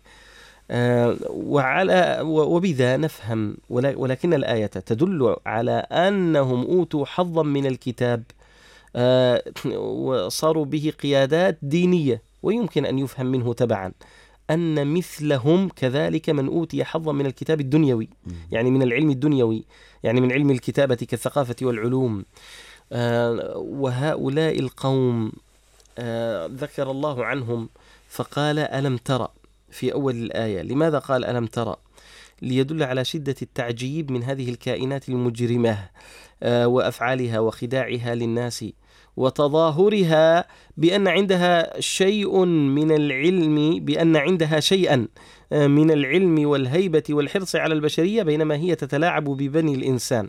وبذا نفهم، ولكن الآية تدل على أنهم أوتوا حظا من الكتاب وصاروا به قيادات دينية، ويمكن أن يفهم منه تبعا أن مثلهم كذلك من أوتي حظا من الكتاب الدنيوي، يعني من العلم الدنيوي، يعني من علم الكتابة كالثقافة والعلوم. وهؤلاء القوم ذكر الله عنهم فقال ألم ترى في أول الآية. لماذا قال ألم ترى؟ ليدل على شدة التعجيب من هذه الكائنات المجرمة وأفعالها وخداعها للناس، وتظاهرها بأن عندها شيء من العلم، بأن عندها شيئا من العلم والهيبة والحرص على البشرية، بينما هي تتلاعب ببني الإنسان.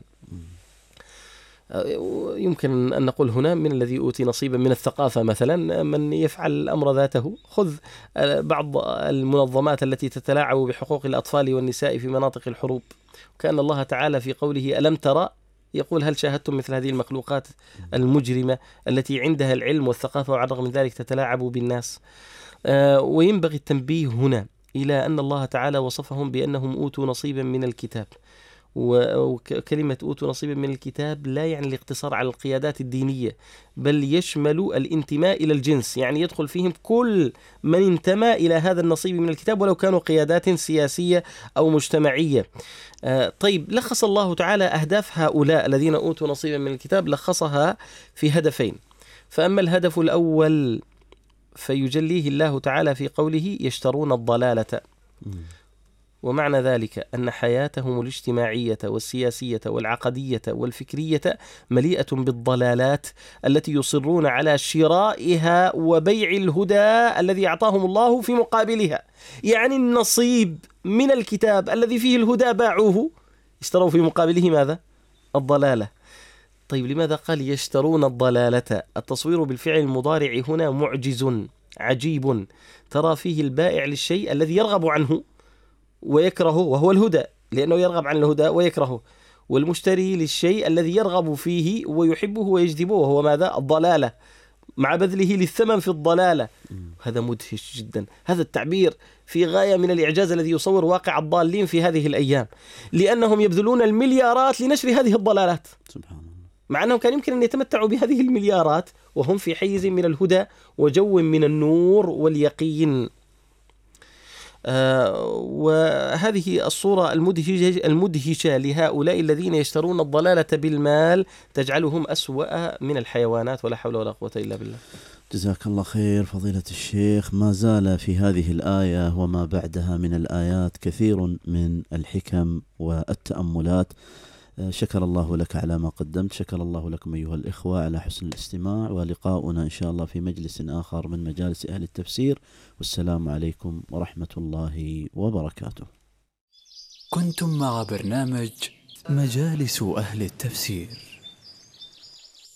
يمكن أن نقول هنا من الذي أوتي نصيبا من الثقافة مثلا من يفعل الأمر ذاته. خذ بعض المنظمات التي تتلاعب بحقوق الأطفال والنساء في مناطق الحروب، وكأن الله تعالى في قوله ألم ترى يقول هل شاهدتم مثل هذه المخلوقات المجرمة التي عندها العلم والثقافة وعلى الرغم من ذلك تتلاعب بالناس. وينبغي التنبيه هنا إلى أن الله تعالى وصفهم بأنهم أوتوا نصيبا من الكتاب، وكلمة أوتوا نصيبا من الكتاب لا يعني الاقتصار على القيادات الدينية، بل يشمل الانتماء إلى الجنس، يعني يدخل فيهم كل من انتمى إلى هذا النصيب من الكتاب ولو كانوا قيادات سياسية أو مجتمعية. طيب، لخص الله تعالى أهداف هؤلاء الذين أوتوا نصيبا من الكتاب، لخصها في هدفين. فأما الهدف الأول فيجليه الله تعالى في قوله يشترون الضلالة، ومعنى ذلك أن حياتهم الاجتماعية والسياسية والعقدية والفكرية مليئة بالضلالات التي يصرون على شرائها وبيع الهدى الذي أعطاهم الله في مقابلها. يعني النصيب من الكتاب الذي فيه الهدى باعوه، اشتروا في مقابله ماذا؟ الضلالة. طيب، لماذا قال يشترون الضلالة؟ التصوير بالفعل المضارع هنا معجز عجيب، ترى فيه البائع للشيء الذي يرغب عنه ويكرهه وهو الهدى، لأنه يرغب عن الهدى ويكرهه، والمشتري للشيء الذي يرغب فيه ويحبه ويجذبه وهو ماذا؟ الضلالة. مع بذله للثمن في الضلالة. هذا مدهش جدا. هذا التعبير في غاية من الإعجاز الذي يصور واقع الضالين في هذه الأيام، لأنهم يبذلون المليارات لنشر هذه الضلالات، سبحان الله، مع أنهم كان يمكن أن يتمتعوا بهذه المليارات وهم في حيز من الهدى وجو من النور واليقين. وهذه الصورة المدهشة لهؤلاء الذين يشترون الضلالة بالمال تجعلهم أسوأ من الحيوانات، ولا حول ولا قوة إلا بالله. جزاك الله خير فضيلة الشيخ. ما زال في هذه الآية وما بعدها من الآيات كثير من الحكم والتأملات. شكر الله لك على ما قدمت، شكر الله لكم أيها الإخوة على حسن الاستماع، ولقاؤنا إن شاء الله في مجلس آخر من مجالس أهل التفسير، والسلام عليكم ورحمة الله وبركاته. كنتم مع برنامج مجالس أهل التفسير.